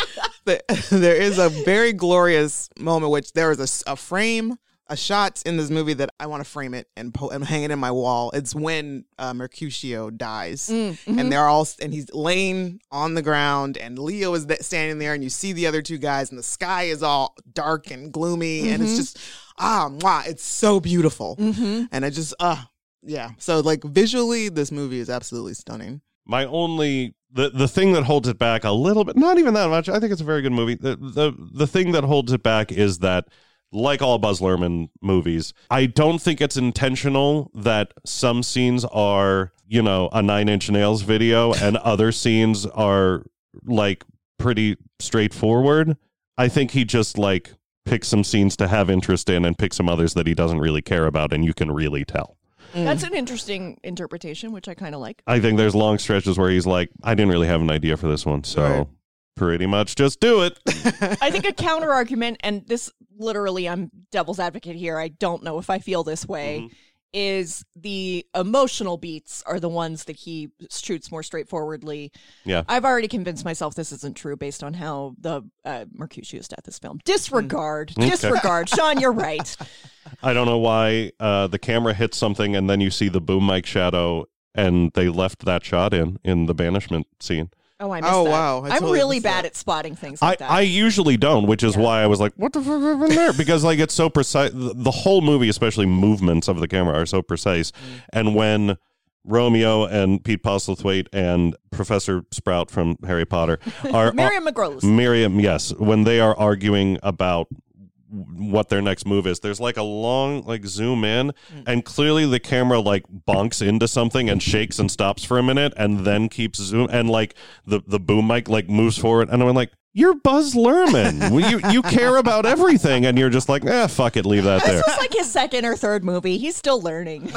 But there is a very glorious moment, which there is a s- a, frame, a shot in this movie that I want to frame it and, po- and hang it in my wall. It's when uh, Mercutio dies, and they're all and he's laying on the ground, and Leo is th- standing there, and you see the other two guys, and the sky is all dark and gloomy, and it's just ah, mwah, it's so beautiful, and I just ah, yeah. So like visually, this movie is absolutely stunning. my only the the thing that holds it back a little bit, not even that much. I think it's a very good movie. The the the thing that holds it back is that, like all Buzz Luhrmann movies, I don't think it's intentional that some scenes are, you know, a Nine Inch Nails video and other scenes are like pretty straightforward. I think he just like picks some scenes to have interest in and picks some others that he doesn't really care about, and you can really tell. That's an interesting interpretation, which I kind of like. I think there's long stretches where he's like, I didn't really have an idea for this one, so Right. pretty much just do it. I think a counter argument, and this literally, I'm devil's advocate here. I don't know if I feel this way. Mm-hmm. Is the emotional beats are the ones that he shoots more straightforwardly. Yeah. I've already convinced myself this isn't true based on how the uh, Mercutio's death is filmed. Disregard, Okay. disregard. Sean, you're right. I don't know why uh, the camera hits something and then you see the boom mic shadow, and they left that shot in in the banishment scene. Oh, I missed Oh, that. wow. I I'm totally really missed bad that. at spotting things I, like that. I usually don't, which is why I was like, what the fuck happened there? Because like it's so precise. The the whole movie, especially movements of the camera, are so precise. And when Romeo and Pete Postlethwaite and Professor Sprout from Harry Potter are Miriam McGrose. Miriam, yes, when they are arguing about what their next move is, there's like a long like zoom in, and clearly the camera like bonks into something and shakes and stops for a minute and then keeps zoom, and like the the boom mic like moves forward, and I'm like, you're Buzz Luhrmann. Well, you you care about everything, and you're just like, eh, fuck it, leave that there. This was like his second or third movie. He's still learning.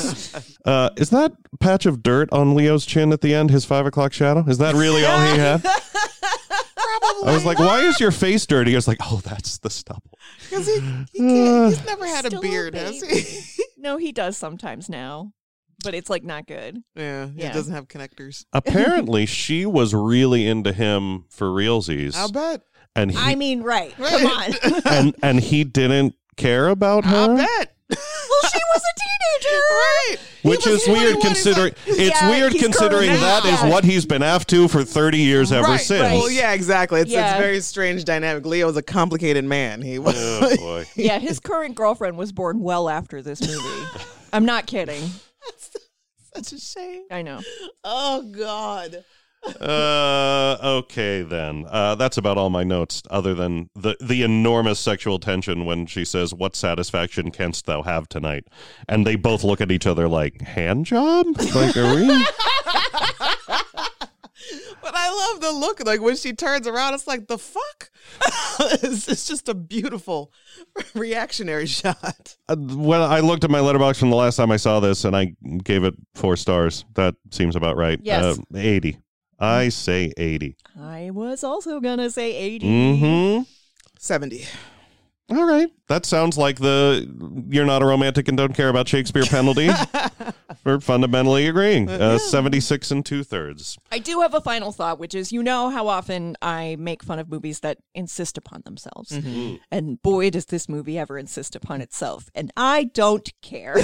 Uh, is that patch of dirt on Leo's chin at the end his five o'clock shadow? Is that really all he had? I was like, why is your face dirty? I was like, oh, that's the stubble. Because he, he can't, he's never had a Still a beard, has baby. he? No, he does sometimes now, but it's like not good. Yeah, he Yeah. doesn't have connectors. Apparently, she was really into him for realsies. I'll bet. and he, I mean, right. Come on. and and he didn't care about her, I'll bet. Well, she was a teenager. Right. which is weird considering it's Yeah, weird he's considering grown that now. is what he's been after for thirty years ever Right. since. Well, yeah, exactly. It's, Yeah. it's a very strange dynamic. Leo's a complicated man. He was. Oh boy. Yeah, his current girlfriend was born well after this movie. I'm not kidding. Such a shame. I know. Oh God. Uh, okay then. Uh, that's about all my notes, other than the the enormous sexual tension when she says, "What satisfaction canst thou have tonight?" And they both look at each other like, "Hand job? Like, are we?" But I love the look. Like when she turns around, it's like the fuck. it's, it's just a beautiful reactionary shot. Uh, when I looked at my letterbox from the last time I saw this, and I gave it four stars. That seems about right. Yes. Uh, eighty. I say eighty. I was also gonna say eighty. Mm-hmm. Seventy. All right. That sounds like the you're not a romantic and don't care about Shakespeare penalty for fundamentally agreeing. Uh, seventy-six and two thirds. I do have a final thought, which is, you know how often I make fun of movies that insist upon themselves. Mm-hmm. And boy, does this movie ever insist upon itself. And I don't care.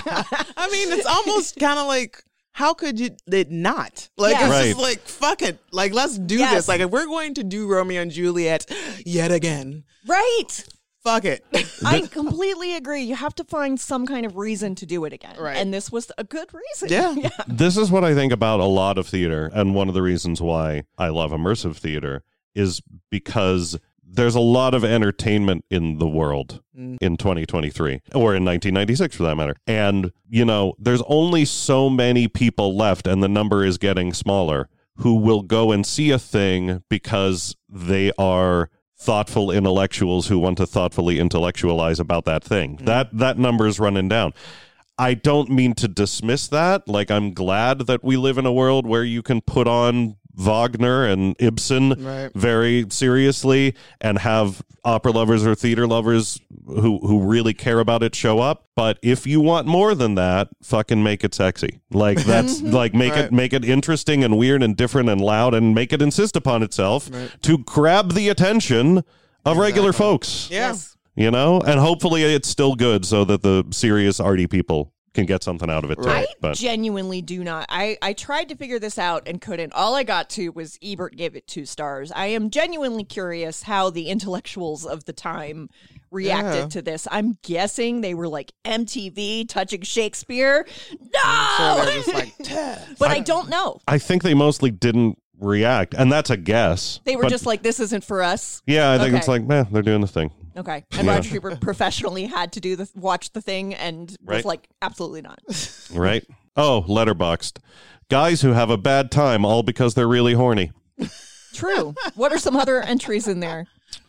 I mean, it's almost kind of like, how could you it not? Like, Yeah. it's Right. just like, fuck it. Like, let's do Yes. this. Like, if we're going to do Romeo and Juliet yet again, Right. fuck it. I completely agree. You have to find some kind of reason to do it again. Right. And this was a good reason. Yeah. This is what I think about a lot of theater, and one of the reasons why I love immersive theater is because there's a lot of entertainment in the world Mm. in twenty twenty-three, or in nineteen ninety-six for that matter. And, you know, there's only so many people left, and the number is getting smaller, who will go and see a thing because they are thoughtful intellectuals who want to thoughtfully intellectualize about that thing. Mm. That that number is running down. I don't mean to dismiss that. Like, I'm glad that we live in a world where you can put on Wagner and Ibsen Right. very seriously and have opera lovers or theater lovers who, who really care about it show up. But if you want more than that, fucking make it sexy. Like, that's like make Right. it make it interesting and weird and different and loud, and make it insist upon itself to grab the attention of regular folks. Yeah. Yes. You know, and hopefully it's still good so that the serious arty people can get something out of it too. Right. I But genuinely do not. I, I tried to figure this out and couldn't. All I got to was Ebert gave it two stars. I am genuinely curious how the intellectuals of the time reacted Yeah. to this. I'm guessing they were like M T V touching Shakespeare. So No! they're just like, "Tuh." But I don't know. I think they mostly didn't react, and that's a guess. They were But just like, this isn't for us. yeah, I think it's Okay. like, man, they're doing the thing. Okay. And Yeah. Roger Ebert professionally had to do the watch the thing and was Right. like, absolutely not. Right? Oh, Letterboxd. Guys who have a bad time all because they're really horny. True. What are some other entries in there?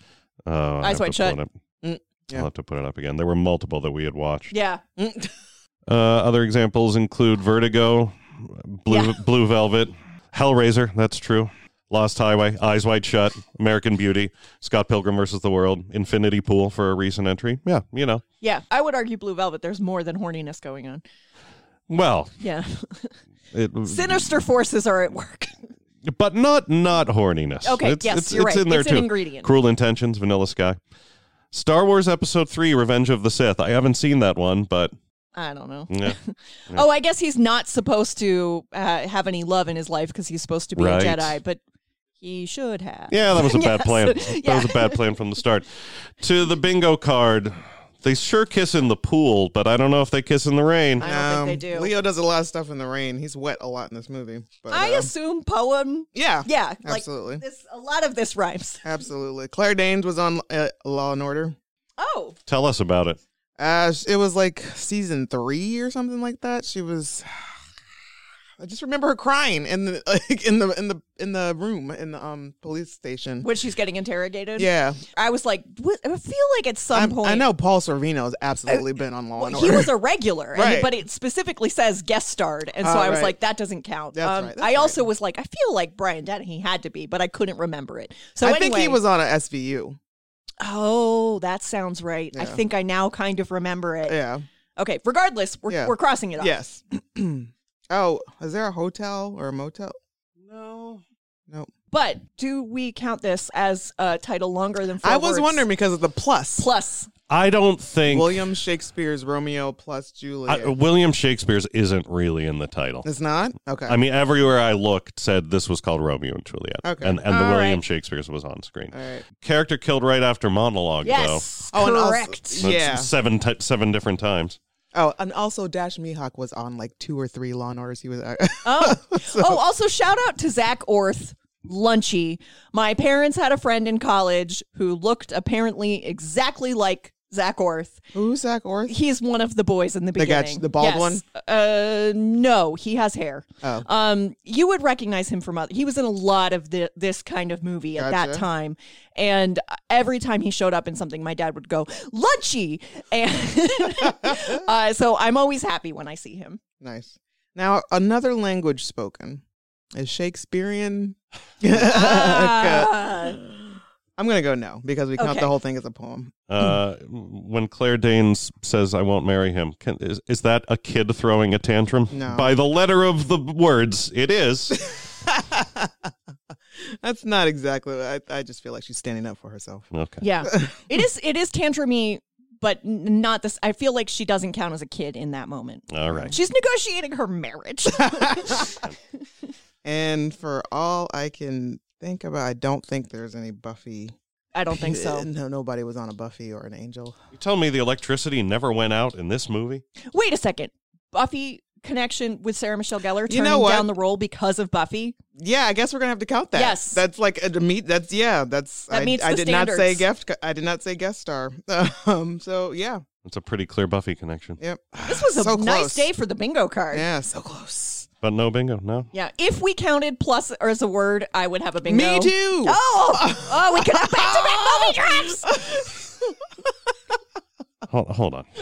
Oh, I Eyes have Wide to Shut. pull it up. Mm, yeah. I'll have to put it up again. There were multiple that we had watched. Yeah. Uh, other examples include Vertigo, Blue Yeah. Blue Velvet, Hellraiser, that's true. Lost Highway, Eyes Wide Shut, American Beauty, Scott Pilgrim versus the World, Infinity Pool for a recent entry. Yeah, you know. Yeah. I would argue Blue Velvet. There's more than horniness going on. Well, Yeah. it, Sinister forces are at work. but not not horniness. Okay, it's, yes, it's, you're it's right. in there It's too. an ingredient. Cruel Intentions, Vanilla Sky, Star Wars Episode Three, Revenge of the Sith. I haven't seen that one, but I don't know. yeah. Oh, I guess he's not supposed to uh, have any love in his life because he's supposed to be Right. a Jedi, but he should have. Yeah, that was a bad Yes. plan. That Yeah. was a bad plan from the start. To the bingo card, they sure kiss in the pool, but I don't know if they kiss in the rain. I don't think they do. Um, Leo does a lot of stuff in the rain. He's wet a lot in this movie. But, I uh, assume poem. yeah. Yeah, like Absolutely. this. A lot of this rhymes. Absolutely. Claire Danes was on uh, Law and Order. Oh, Tell us about it. Uh, it was like season three or something like that. She was. I just remember her crying in the like, in the in the in the room in the um police station. when she's getting interrogated. Yeah, I was like, what, I feel like at some I'm- point, I know Paul Sorvino has absolutely been on Law well, and he Order. was a regular, and- Right. but it specifically says guest starred, and so Oh, I was right. like, that doesn't count. That's um, right, that's I also right. was like, I feel like Brian Dennehy had to be, but I couldn't remember it. So I anyway, think he was on a S V U. Oh, that sounds right. I Yeah. think I now kind of remember it. Yeah. Okay, regardless, we're Yeah. we're crossing it off. Yes. Oh, is there a hotel or a motel? No. No. But do we count this as a title longer than four I was words? wondering because of the plus. Plus. I don't think William Shakespeare's Romeo plus Juliet. I, William Shakespeare's isn't really in the title. it's not? Okay. I mean, everywhere I looked said this was called Romeo and Juliet. Okay. And, and the All William right. Shakespeare's was on screen. All right. Character killed right after monologue, Yes. Oh, and also- correct. though. That's Yeah. Seven, t- seven different times. Oh, and also Dash Mihawk was on like two or three Law and Orders. He was. Oh. So- Oh, also shout out to Zach Orth, Lunchy. My parents had a friend in college who looked apparently exactly like Zach Orth. Who's Zach Orth? He's one of the boys in the The guy- beginning. the bald Yes. one? Uh, no, he has hair. Oh. Um, you would recognize him from other. He was in a lot of the, this kind of movie at that Gotcha. time, and every time he showed up in something, my dad would go Lunchy, and uh, so I'm always happy when I see him. Nice. Now another language spoken is Shakespearean. Ah. I'm gonna go no because we count Okay. the whole thing as a poem. Uh, when Claire Danes says, I won't marry him, can, is, is that a kid throwing a tantrum? No. By the letter of the words, it is. That's not exactly. I, I just feel like she's standing up for herself. Okay. Yeah. It is it is tantrumy, but n- not this. I feel like she doesn't count as a kid in that moment. All right. She's negotiating her marriage. And for all I can think about, I don't think there's any Buffy. I don't think so. No, nobody was on a Buffy or an Angel. You tell me the electricity never went out in this movie? Wait a second. Buffy connection with Sarah Michelle Gellar You turning know what? down the role because of Buffy. Yeah, I guess we're gonna have to count that. Yes. that's like a meet. That's yeah. That's That I, meets I the did not say standards. guest. I did not say guest star. Um. So yeah. It's a pretty clear Buffy connection. Yep. This was a So nice close. day for the bingo card. Yeah. So close. But no bingo, no. Yeah, if we counted plus or as a word, I would have a bingo. Me too. Oh, oh, we could have back-to-back movie drops. Hold, hold on.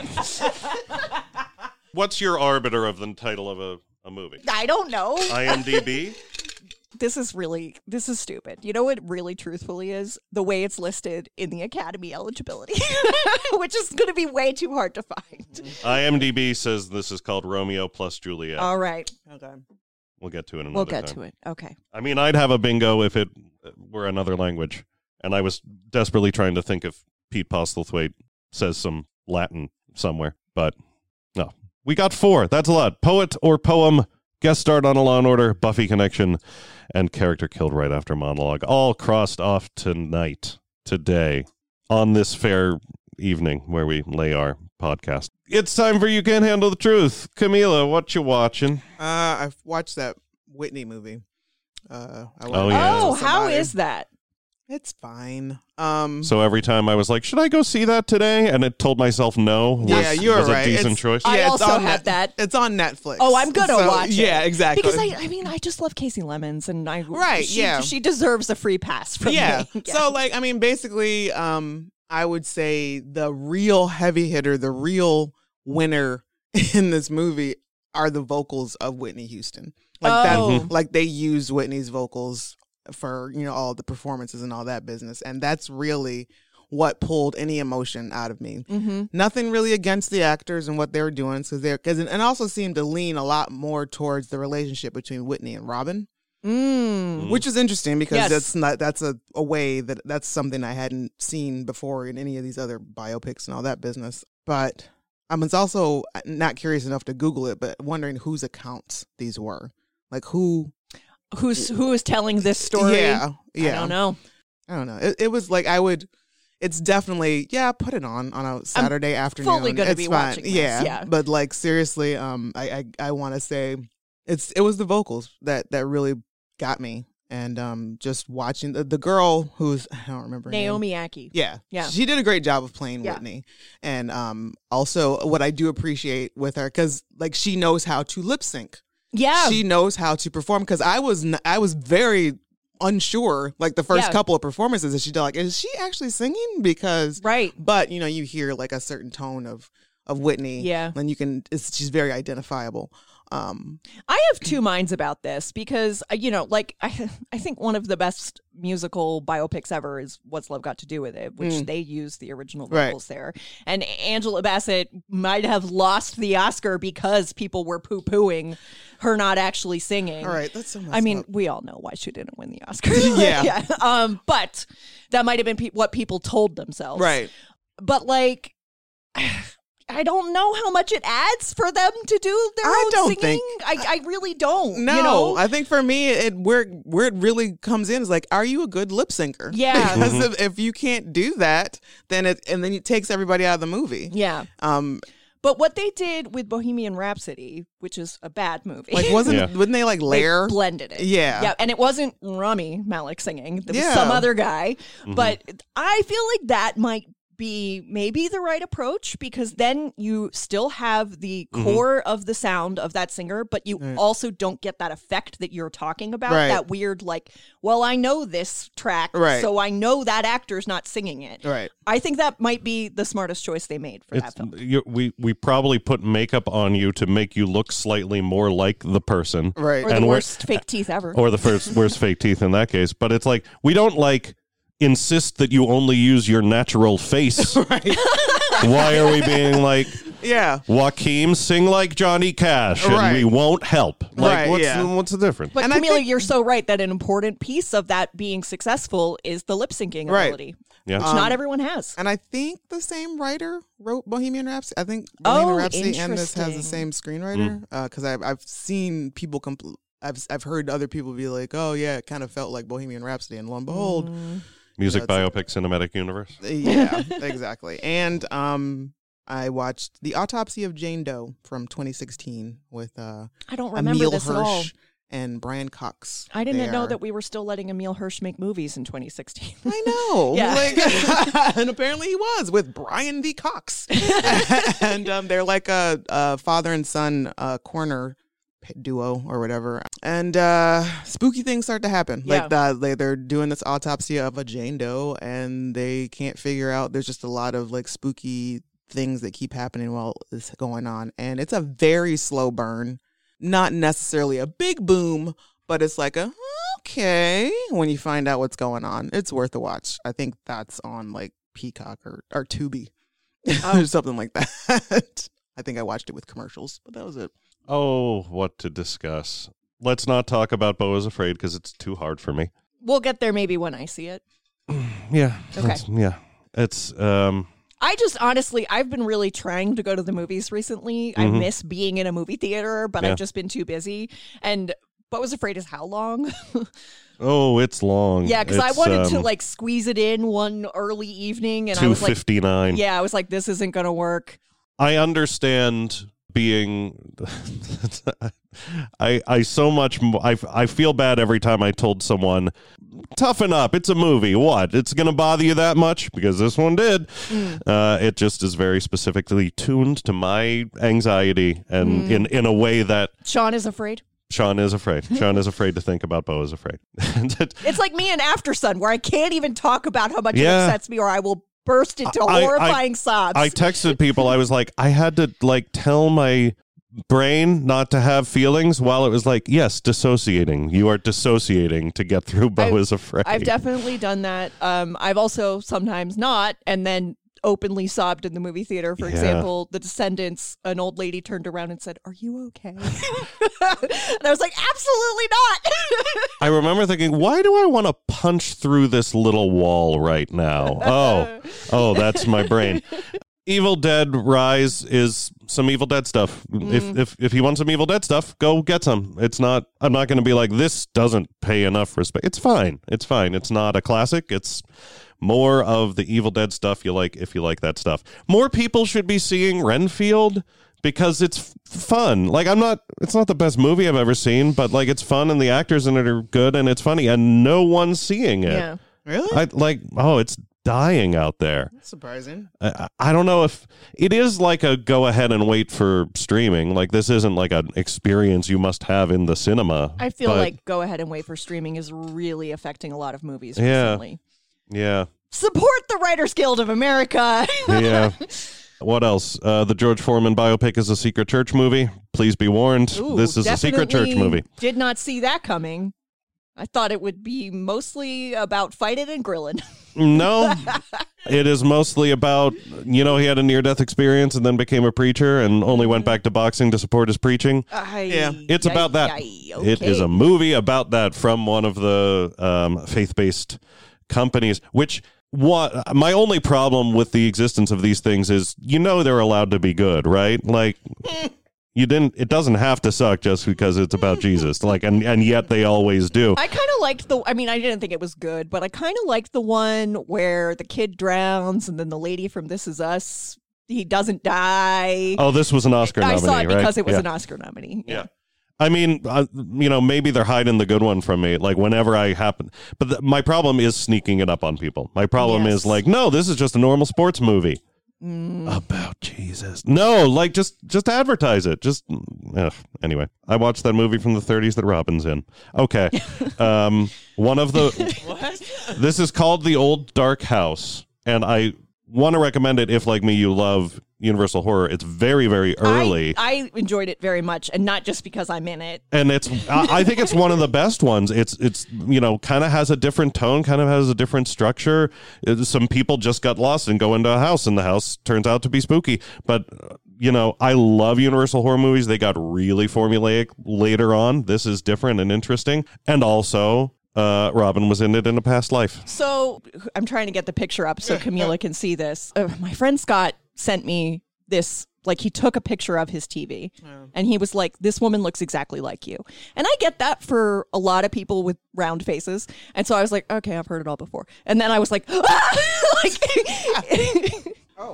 What's your arbiter of the title of a, a movie? I don't know. IMDb? This is really, this is stupid. You know what really truthfully is? The way it's listed in the Academy eligibility, which is going to be way too hard to find. IMDb says this is called Romeo plus Juliet. All right. Okay. We'll get to it another We'll get time. to it. Okay. I mean, I'd have a bingo if it were another language. And I was desperately trying to think if Pete Postlethwaite says some Latin somewhere. But no. We got four. That's a lot. Poet or poem, guest starred on a Law and Order, Buffy connection, and character killed right after monologue. All crossed off tonight, today, on this fair evening where we lay our podcast. It's time for You Can't Handle the Truth. Camila, what you watching? Uh, I've watched that Whitney movie. Uh, I Oh, watched yeah. it with Oh, how somebody. is that? It's fine. Um, So every time I was like, should I go see that today? And it told myself no. Was, Yeah, you were was right. a decent It's- choice. I yeah, it's also on had that. It's on Netflix. Oh, I'm gonna So, watch it. Yeah, exactly. Because I, I mean, I just love Casey Lemons, and I Right, she, yeah. she deserves a free pass from yeah. me. So like, I mean, basically, um, I would say the real heavy hitter, the real winner in this movie are the vocals of Whitney Houston. Like Oh. that, like they used Whitney's vocals for, you know, all the performances and all that business. And that's really what pulled any emotion out of me. Mm-hmm. Nothing really against the actors and what they were doing, because they're because and also seemed to lean a lot more towards the relationship between Whitney and Robin, Mm. which is interesting because Yes. that's not that's a, a way that that's something I hadn't seen before in any of these other biopics and all that business. But I was also not curious enough to Google it, but wondering whose accounts these were, like who. Who's who is telling this story? Yeah, yeah. I don't know. I don't know. It, it was like I would. It's definitely yeah. Put it on on a Saturday afternoon. fully gonna It's be fine. watching this, Yeah, yeah. But like seriously, um, I I, I want to say it's it was the vocals that that really got me, and um, just watching the, the girl who's I don't remember her name. Naomi Aki. Yeah, Yeah. She did a great job of playing Yeah. Whitney, and um, also what I do appreciate with her because like she knows how to lip sync. Yeah. She knows how to perform because I was n- I was very unsure like the first Yeah. couple of performances that she did, like is she actually singing because right. but you know you hear like a certain tone of of Whitney, Yeah. and you can it's, she's very identifiable. Um, I have two minds about this because uh, you know, like I, I think one of the best musical biopics ever is What's Love Got to Do with It, which Mm. they use the original Right. vocals there. And Angela Bassett might have lost the Oscar because people were poo pooing her not actually singing. all right, that's so messed I mean, up. we all know why she didn't win the Oscar. Yeah. Um, but that might have been pe- what people told themselves. right. But like. I don't know how much it adds for them to do their I own don't singing. think- I, I really don't. No, you know? I think for me, it where where it really comes in is like, are you a good lip syncer? Yeah. because if, if you can't do that, then it and then it takes everybody out of the movie. Yeah. Um, But what they did with Bohemian Rhapsody, which is a bad movie, like wasn't Yeah. wouldn't they like they layer? blended it. Yeah. Yeah. And it wasn't Rami Malek singing. There was Yeah. some other guy. Mhm. But I feel like that might be maybe the right approach because then you still have the Mhm. core of the sound of that singer, but you Right. also don't get that effect that you're talking about. Right. That weird, like, well, I know this track, Right. so I know that actor's not singing it. Right. I think that might be the smartest choice they made for It's, that film. you, we we probably put makeup on you to make you look slightly more like the person, Right. Or the and we're- worst fake teeth ever. or the first worst fake teeth in that case. But it's like we don't like insist that you only use your natural face. Right. Why are we being like, Yeah. Joaquin, sing like Johnny Cash, and Right. we won't help? Like, Right, what's, yeah. the, what's the difference? But And I Camila, think- you're so right that an important piece of that being successful is the lip syncing Right. ability, Yeah. which Um, not everyone has. And I think the same writer wrote Bohemian Rhapsody. I think Bohemian Oh, Rhapsody and this has the interesting. same screenwriter. Because I've I've seen people compl- I've I've heard other people be like, oh yeah, it kind of felt like Bohemian Rhapsody, and lo and behold, Music that's- biopic cinematic universe. yeah, exactly. And um, I watched The Autopsy of Jane Doe from twenty sixteen with uh, I don't remember Emile this at all. Hirsch and Brian Cox. I didn't They know are- that we were still letting Emile Hirsch make movies in twenty sixteen. I know. Yeah. Like, and apparently he was with Brian V. Cox. and um, they're like a, a father and son uh, corner p- duo or whatever. And uh, spooky things start to happen. Yeah. Like the, they, they're doing this autopsy of a Jane Doe and they can't figure out. There's just a lot of like spooky things that keep happening while it's going on. And it's a very slow burn. Not necessarily a big boom, but it's like a okay when you find out what's going on. It's worth a watch. I think that's on like Peacock or, or Tubi or something like that. I think I watched it with commercials, but that was it. Oh, what to discuss. Let's not talk about Beau is Afraid because it's too hard for me. We'll get there maybe when I see it. Yeah. Okay. It's- yeah. It's, um, I just honestly, I've been really trying to go to the movies recently. I Mhm. miss being in a movie theater, but Yeah. I've just been too busy. And Beau is Afraid is how long? oh, it's long. Yeah, because I It's, wanted to um, like squeeze it in one early evening, and I was like, two fifty-nine. yeah, I was like, this isn't gonna work. I understand being I I so much mo- I I feel bad every time I told someone toughen up, it's a movie. What? It's going to bother you that much? Because this one did. Mm. Uh, it just is very specifically tuned to my anxiety and Mm. in in a way that Sean is afraid. Sean is afraid. Sean is afraid to think about Beau is Afraid. It's like me and After Sun, where I can't even talk about how much Yeah. it upsets me, or I will burst into I- I- horrifying sobs. I texted people. I was like, I had to like tell my brain not to have feelings while it was like, yes, dissociating. You are dissociating to get through Beau I've- is Afraid. I've definitely done that. Um, I've also sometimes not, and then openly sobbed in the movie theater. For Yeah. example, The Descendants, an old lady turned around and said, "Are you okay?" and I was like, "Absolutely not." I remember thinking, why do I want to punch through this little wall right now? Oh, oh, that's my brain. Evil Dead Rise is some Evil Dead stuff. If if if you want some Evil Dead stuff, go get some. It's not. I'm not going to be like, this doesn't pay enough respect. It's fine. It's fine. It's not a classic. It's more of the Evil Dead stuff you like if you like that stuff. More people should be seeing Renfield because it's f- fun. Like, I'm not, it's not the best movie I've ever seen, but like, it's fun and the actors in it are good and it's funny and no one's seeing it. Yeah. Really? I like, oh, it's dying out there. That's surprising. I, I don't know if it is like a go ahead and wait for streaming. Like, this isn't like an experience you must have in the cinema. I feel but- like go ahead and wait for streaming is really affecting a lot of movies Yeah. recently. yeah, Support the Writers Guild of America. yeah. What else? Uh, the George Foreman biopic is a Secret Church movie. Please be warned. Ooh, this is a Secret Church definitely movie. Did not see that coming. I thought it would be mostly about fighting and grilling. No, it is mostly about, you know, he had a near-death experience and then became a preacher and only went back to boxing to support his preaching. Yeah. It's Yay, about that. yay, It is okay. a movie about that from one of the um, faith-based companies, which what my only problem with the existence of these things is, you know, they're allowed to be good, right? Like, you didn't, it doesn't have to suck just because it's about Jesus. Like, and, and yet they always do. I kind of liked the. I mean, I didn't think it was good, but I kind of liked the one where the kid drowns and then the lady from This Is Us, he doesn't die. Oh, this was an Oscar I nominee, saw it because right? it was Yeah. an Oscar nominee. Yeah. I mean, uh, you know, maybe they're hiding the good one from me. Like, whenever I happen, but th- my problem is sneaking it up on people. My problem Yes. is like, no, this is just a normal sports movie Mm. about Jesus. No, like just just advertise it. Just ugh. Anyway, I watched that movie from the thirties that Robin's in. Okay, um, one of the What? this is called The Old Dark House, and I want to recommend it if, like me, you love Universal Horror. It's very, very early. I, I enjoyed it very much, and not just because I'm in it. And it's, I I think it's one of the best ones. It's, it's you know, kind of has a different tone, kind of has a different structure. It, some people just got lost and go into a house, and the house turns out to be spooky. But, you know, I love Universal Horror movies. They got really formulaic later on. This is different and interesting. And also, uh, Robin was in it in a past life. So I'm trying to get the picture up so Camila can see this. Uh, my friend Scott sent me this, like he took a picture of his T V and he was like, this woman looks exactly like you. And I get that for a lot of people with round faces. And so I was like, okay, I've heard it all before. And then I was like, ah! like Oh, wow.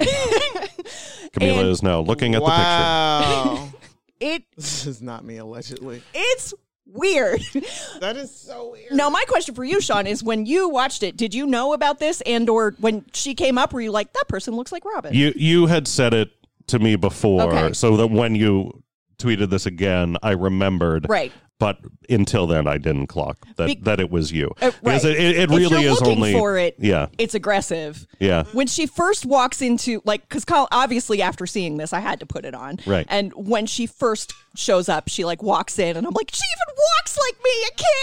Camila And- is now looking at the picture. Wow. it This is not me, allegedly. it's weird. That is so weird. Now, my question for you, Sean, is when you watched it, did you know about this? And or when she came up, were you like, that person looks like Robin? You you had said it to me before, Okay. so that when you tweeted this again, I remembered. Right. But until then, I didn't clock that, Be- that it was you. Uh, Because right. it, it, it If really you're is looking only for it, Yeah, it's aggressive. yeah. When she first walks into, like, because obviously after seeing this, I had to put it on. Right. And when she first shows up, she, like, walks in, and I'm like, she even walks like me.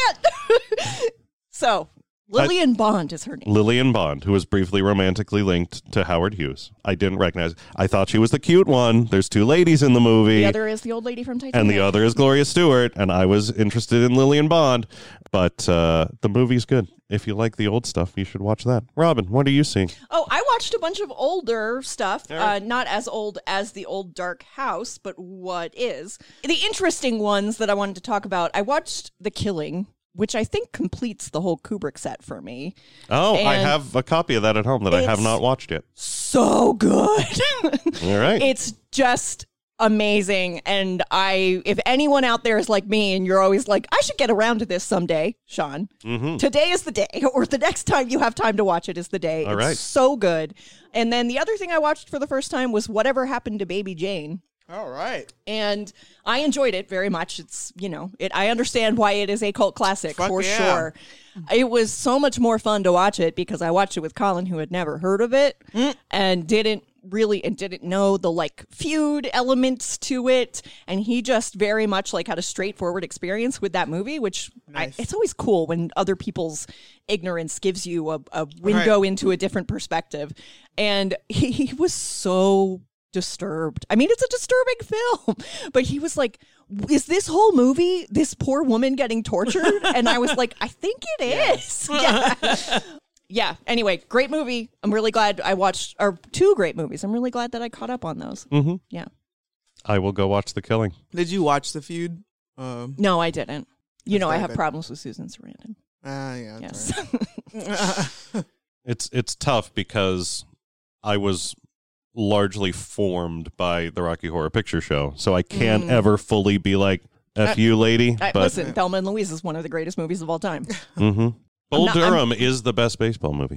I can't. So, Lillian Bond is her name. Lillian Bond, who was briefly romantically linked to Howard Hughes. I didn't recognize. I thought she was the cute one. There's two ladies in the movie. The other is the old lady from Titanic. and the other is Gloria Stewart, and I was interested in Lillian Bond. But uh, the movie's good. If you like the old stuff, you should watch that. Robin, what are you seeing? Oh, I watched a bunch of older stuff, uh, not as old as The Old Dark House, but what is. The interesting ones that I wanted to talk about, I watched The Killing, which I think completes the whole Kubrick set for me. Oh, I And have a copy of that at home that I have it's- not watched yet. So good. All right. It's just amazing. And I, if anyone out there is like me and you're always like, I should get around to this someday, Sean, Mm-hmm. today is the day, or the next time you have time to watch it is the day. All it's right. so good. And then the other thing I watched for the first time was Whatever Happened to Baby Jane. All right. And I enjoyed it very much. It's, you know, it. I understand why it is a cult classic Fuck for yeah. sure. It was so much more fun to watch it because I watched it with Colin, who had never heard of it and didn't really and didn't know the like feud elements to it. And he just very much like had a straightforward experience with that movie, which Nice. I, it's always cool when other people's ignorance gives you a, a window Right. into a different perspective. And he, he was so disturbed. I mean, it's a disturbing film, but he was like, is this whole movie this poor woman getting tortured? And I was like, I think it is. Yeah. Yeah. Anyway, great movie. I'm really glad I watched, or two great movies. I'm really glad that I caught up on those. Mm-hmm. Yeah. I will go watch The Killing. Did you watch The Feud? Um, No, I didn't. You That's know, I very have good. problems with Susan Sarandon. Ah, yeah. Yes. That's right. It's it's tough because I was largely formed by the Rocky Horror Picture Show, so I can't ever fully be like F you, lady. I, but listen, Thelma and Louise is one of the greatest movies of all time. mm-hmm. Bull not- I'm- Durham is the best baseball movie.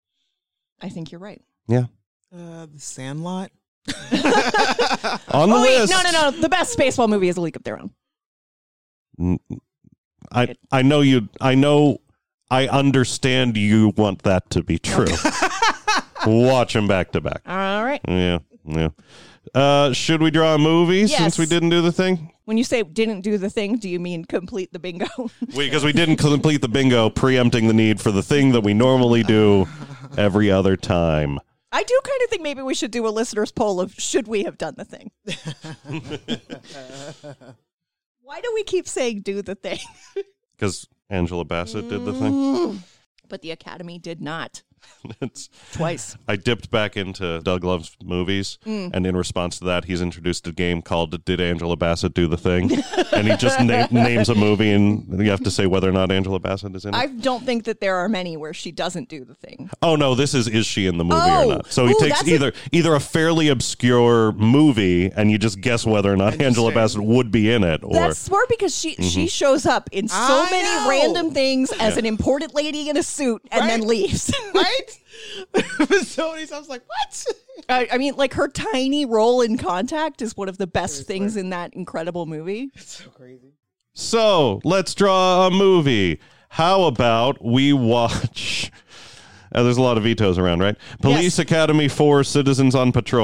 I think you're right. Yeah, uh, The Sandlot. on the Oh, wait, list. no, no, no. The best baseball movie is A League of Their Own. N- I I know you. I know. I understand you want that to be true. Watch them back to back. All right. Yeah, yeah. Uh, should we draw a movie Yes. since we didn't do the thing? When you say didn't do the thing, do you mean complete the bingo? Because we didn't complete the bingo, preempting the need for the thing that we normally do every other time. I do kind of think maybe we should do a listener's poll of should we have done the thing? Why do we keep saying do the thing? Because Angela Bassett did the thing. But the Academy did not. It's, Twice. I dipped back into Doug Love's movies, and in response to that, he's introduced a game called Did Angela Bassett Do the Thing? And he just na- names a movie, and you have to say whether or not Angela Bassett is in it. I don't think that there are many where she doesn't do the thing. Oh no, this is is she in the movie Oh. or not? So he Ooh, takes that's a- either either a fairly obscure movie and you just guess whether or not Angela Bassett would be in it, or That's smart because she she shows up in so I many know. random things as an important lady in a suit and then Right. leaves. Right? So many times I was like, what? I, I mean, like her tiny role in Contact is one of the best things in that incredible movie. So crazy. so let's draw a movie. How about we watch? Uh, there's a lot of vetoes around, right? Police Yes. Academy four: Citizens on Patrol.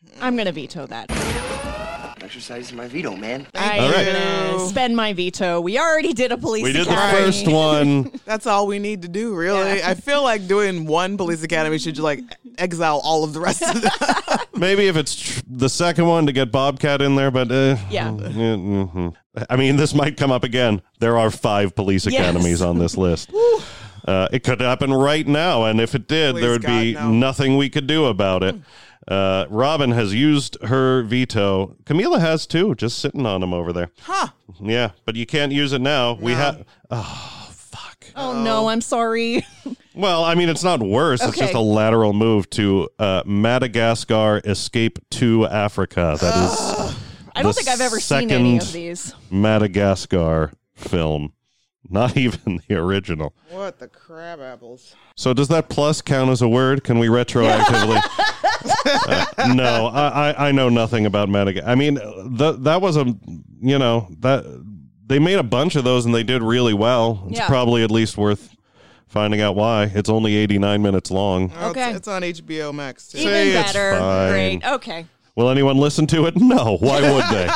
I'm going to veto that. Exercising my veto, man. I'm All right. going to spend my veto. We already did a police We did the academy. first one. That's all we need to do, really. Yeah. I feel like doing one police academy should like exile all of the rest of them. Maybe if it's tr- the second one to get Bobcat in there, but uh, Yeah. mhm. I mean, this might come up again. There are five police Yes. academies on this list. Uh, it could happen right now, and if it did, Please, there would be God, no. nothing we could do about it. Uh, Robin has used her veto. Camila has too, just sitting on him over there. Huh. Yeah, but you can't use it now. We No. have. Oh, fuck. Oh, no, I'm sorry. Well, I mean, it's not worse. It's Okay. just a lateral move to uh, Madagascar Escape to Africa. That is. I don't the think I've ever seen any of second these. Madagascar film. Not even the original. What the crab apples? So does that plus count as a word? Can we retroactively? uh, no, I, I I know nothing about Madagascar. I mean, th- that was a, you know, that they made a bunch of those and they did really well. It's Yeah. probably at least worth finding out why. It's only eighty-nine minutes long. Oh, Okay. It's, it's on H B O Max, too. Even Say it's better. fine. Great. Okay. Will anyone listen to it? No. Why would they?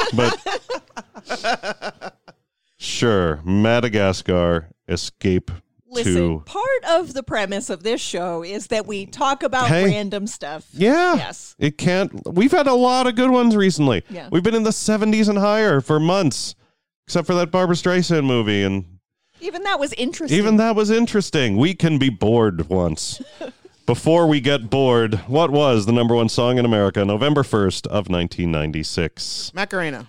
But sure, Madagascar Escape Listen, to. part of the premise of this show is that we talk about Hey. random stuff. Yeah. Yes. It can't. We've had a lot of good ones recently. Yeah. We've been in the seventies and higher for months, except for that Barbra Streisand movie. And Even that was interesting. even that was interesting. We can be bored once. Before we get bored, what was the number one song in America November first of nineteen ninety-six? Macarena.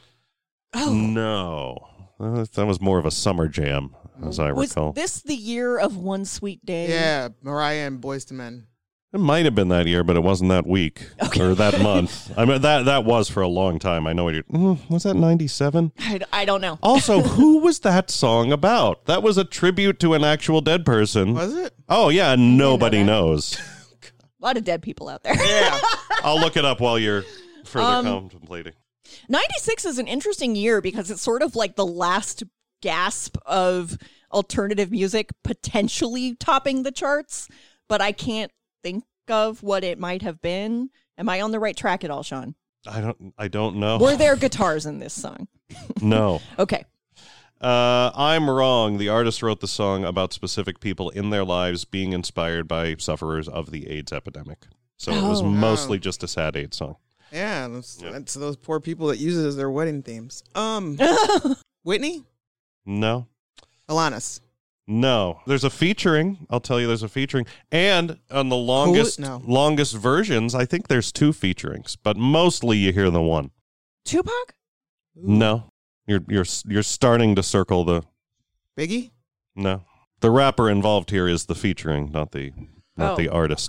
No. Uh, That was more of a summer jam, as I was recall. this the year of One Sweet Day? Yeah, Mariah and Boyz two Men. It might have been that year, but it wasn't that week or that month. I mean, that that was for a long time. I know what you're. Mm, was that ninety-seven? I, I don't know. Also, who was that song about? That was a tribute to an actual dead person. Was it? Oh, yeah, nobody that. knows. A lot of dead people out there. Yeah. I'll look it up while you're further Um, contemplating. ninety-six is an interesting year because it's sort of like the last gasp of alternative music potentially topping the charts, but I can't think of what it might have been. Am I on the right track at all, Sean? I don't I don't know. Were there guitars in this song? No. Okay. Uh, I'm wrong. The artist wrote the song about specific people in their lives being inspired by sufferers of the AIDS epidemic. So it was Oh. mostly just a sad AIDS song. Yeah, that's, that's those poor people that use it as their wedding themes. Um, Whitney? No. Alanis. No, there's a featuring. I'll tell you, there's a featuring, and on the longest No. longest versions, I think there's two featurings, but mostly you hear the one. Tupac? No, you're you're you're starting to circle the Biggie? no. The rapper involved here is the featuring, not the not Oh. the artist.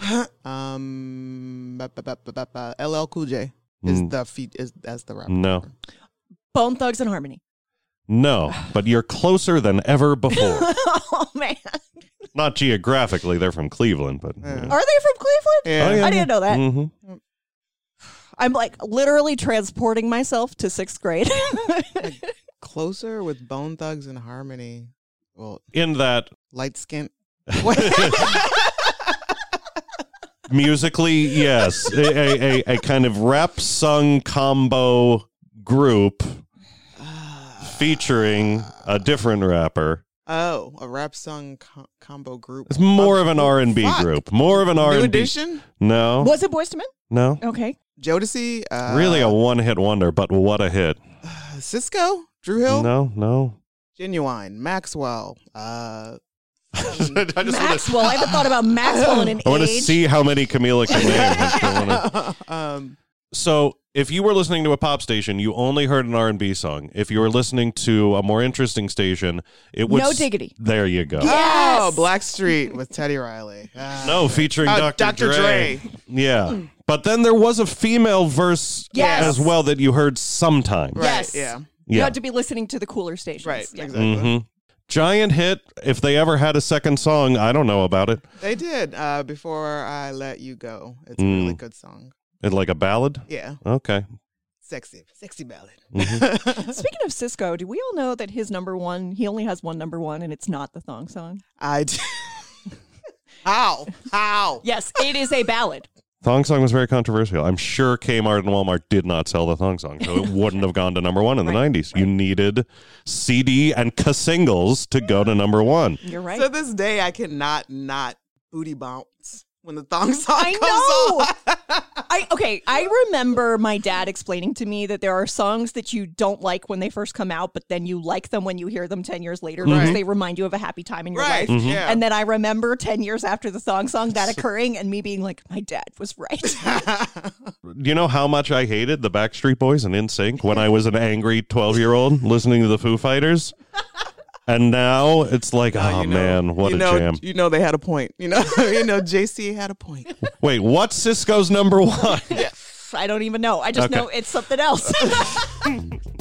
um, ba- ba- ba- ba- ba- ba- L L Cool J is Mm. the feat is as the rapper. No, Bone Thugs and Harmony. no, but you're closer than ever before. Oh, man. Not geographically, they're from Cleveland, but Yeah. Are they from Cleveland? Yeah. Oh, yeah. I didn't know that. Mhm. I'm like literally transporting myself to sixth grade. Closer with Bone Thugs and Harmony. Well, In that light skin. musically, yes, a, a, a, a kind of rap sung combo group featuring a different rapper. Oh, a rap song co- combo group. It's more of an R and B Fuck. group. More of an R New and B. Edition? No, Was it Boyz two Men? no. Okay. Jodeci? Uh, Really a one-hit wonder, but what a hit. Cisco? Drew Hill? No, no. Genuine. Maxwell. Uh, I just wanna- Maxwell. I haven't thought about Maxwell in an I want to age. see how many Camila can name. I just wanna- um, So, if you were listening to a pop station, you only heard an R and B song. If you were listening to a more interesting station, it would No s- Diggity. There you go. Oh, Blackstreet with Teddy Riley. Ah. No, featuring Oh, Doctor Doctor Dre. Dre. Yeah. But then there was a female verse Yes. as well that you heard sometimes. Right, Yes. yeah. You Yeah. had to be listening to the cooler stations. Right, Yeah. exactly. hmm Giant hit. If they ever had a second song, I don't know about it. They did. Uh, Before I Let You Go. It's a Mm. really good song. It like a ballad? Yeah. Okay. Sexy. Sexy ballad. Speaking of Cisco, do we all know that his number one, he only has one number one and it's not the thong song? I d- How? How? Yes, it is a ballad. Thong Song was very controversial. I'm sure Kmart and Walmart did not sell the Thong Song, so it wouldn't have gone to number one in the Right, nineties. You needed C D and K-singles to go to number one. You're right. To this day, I cannot not booty bounce when the thong song I comes know. on. I okay, I remember my dad explaining to me that there are songs that you don't like when they first come out, but then you like them when you hear them ten years later because Right. they remind you of a happy time in your Right. life. Mm-hmm. Yeah. And then I remember ten years after the Thong Song that occurring and me being like, my dad was right. You know how much I hated the Backstreet Boys and N Sync when I was an angry twelve-year-old listening to the Foo Fighters? And now it's like, oh, You know- man, what you a know, jam. You know they had a point. You know, you know J C had a point. Wait, what's Cisco's number one? I don't even know. I just Okay. know it's something else.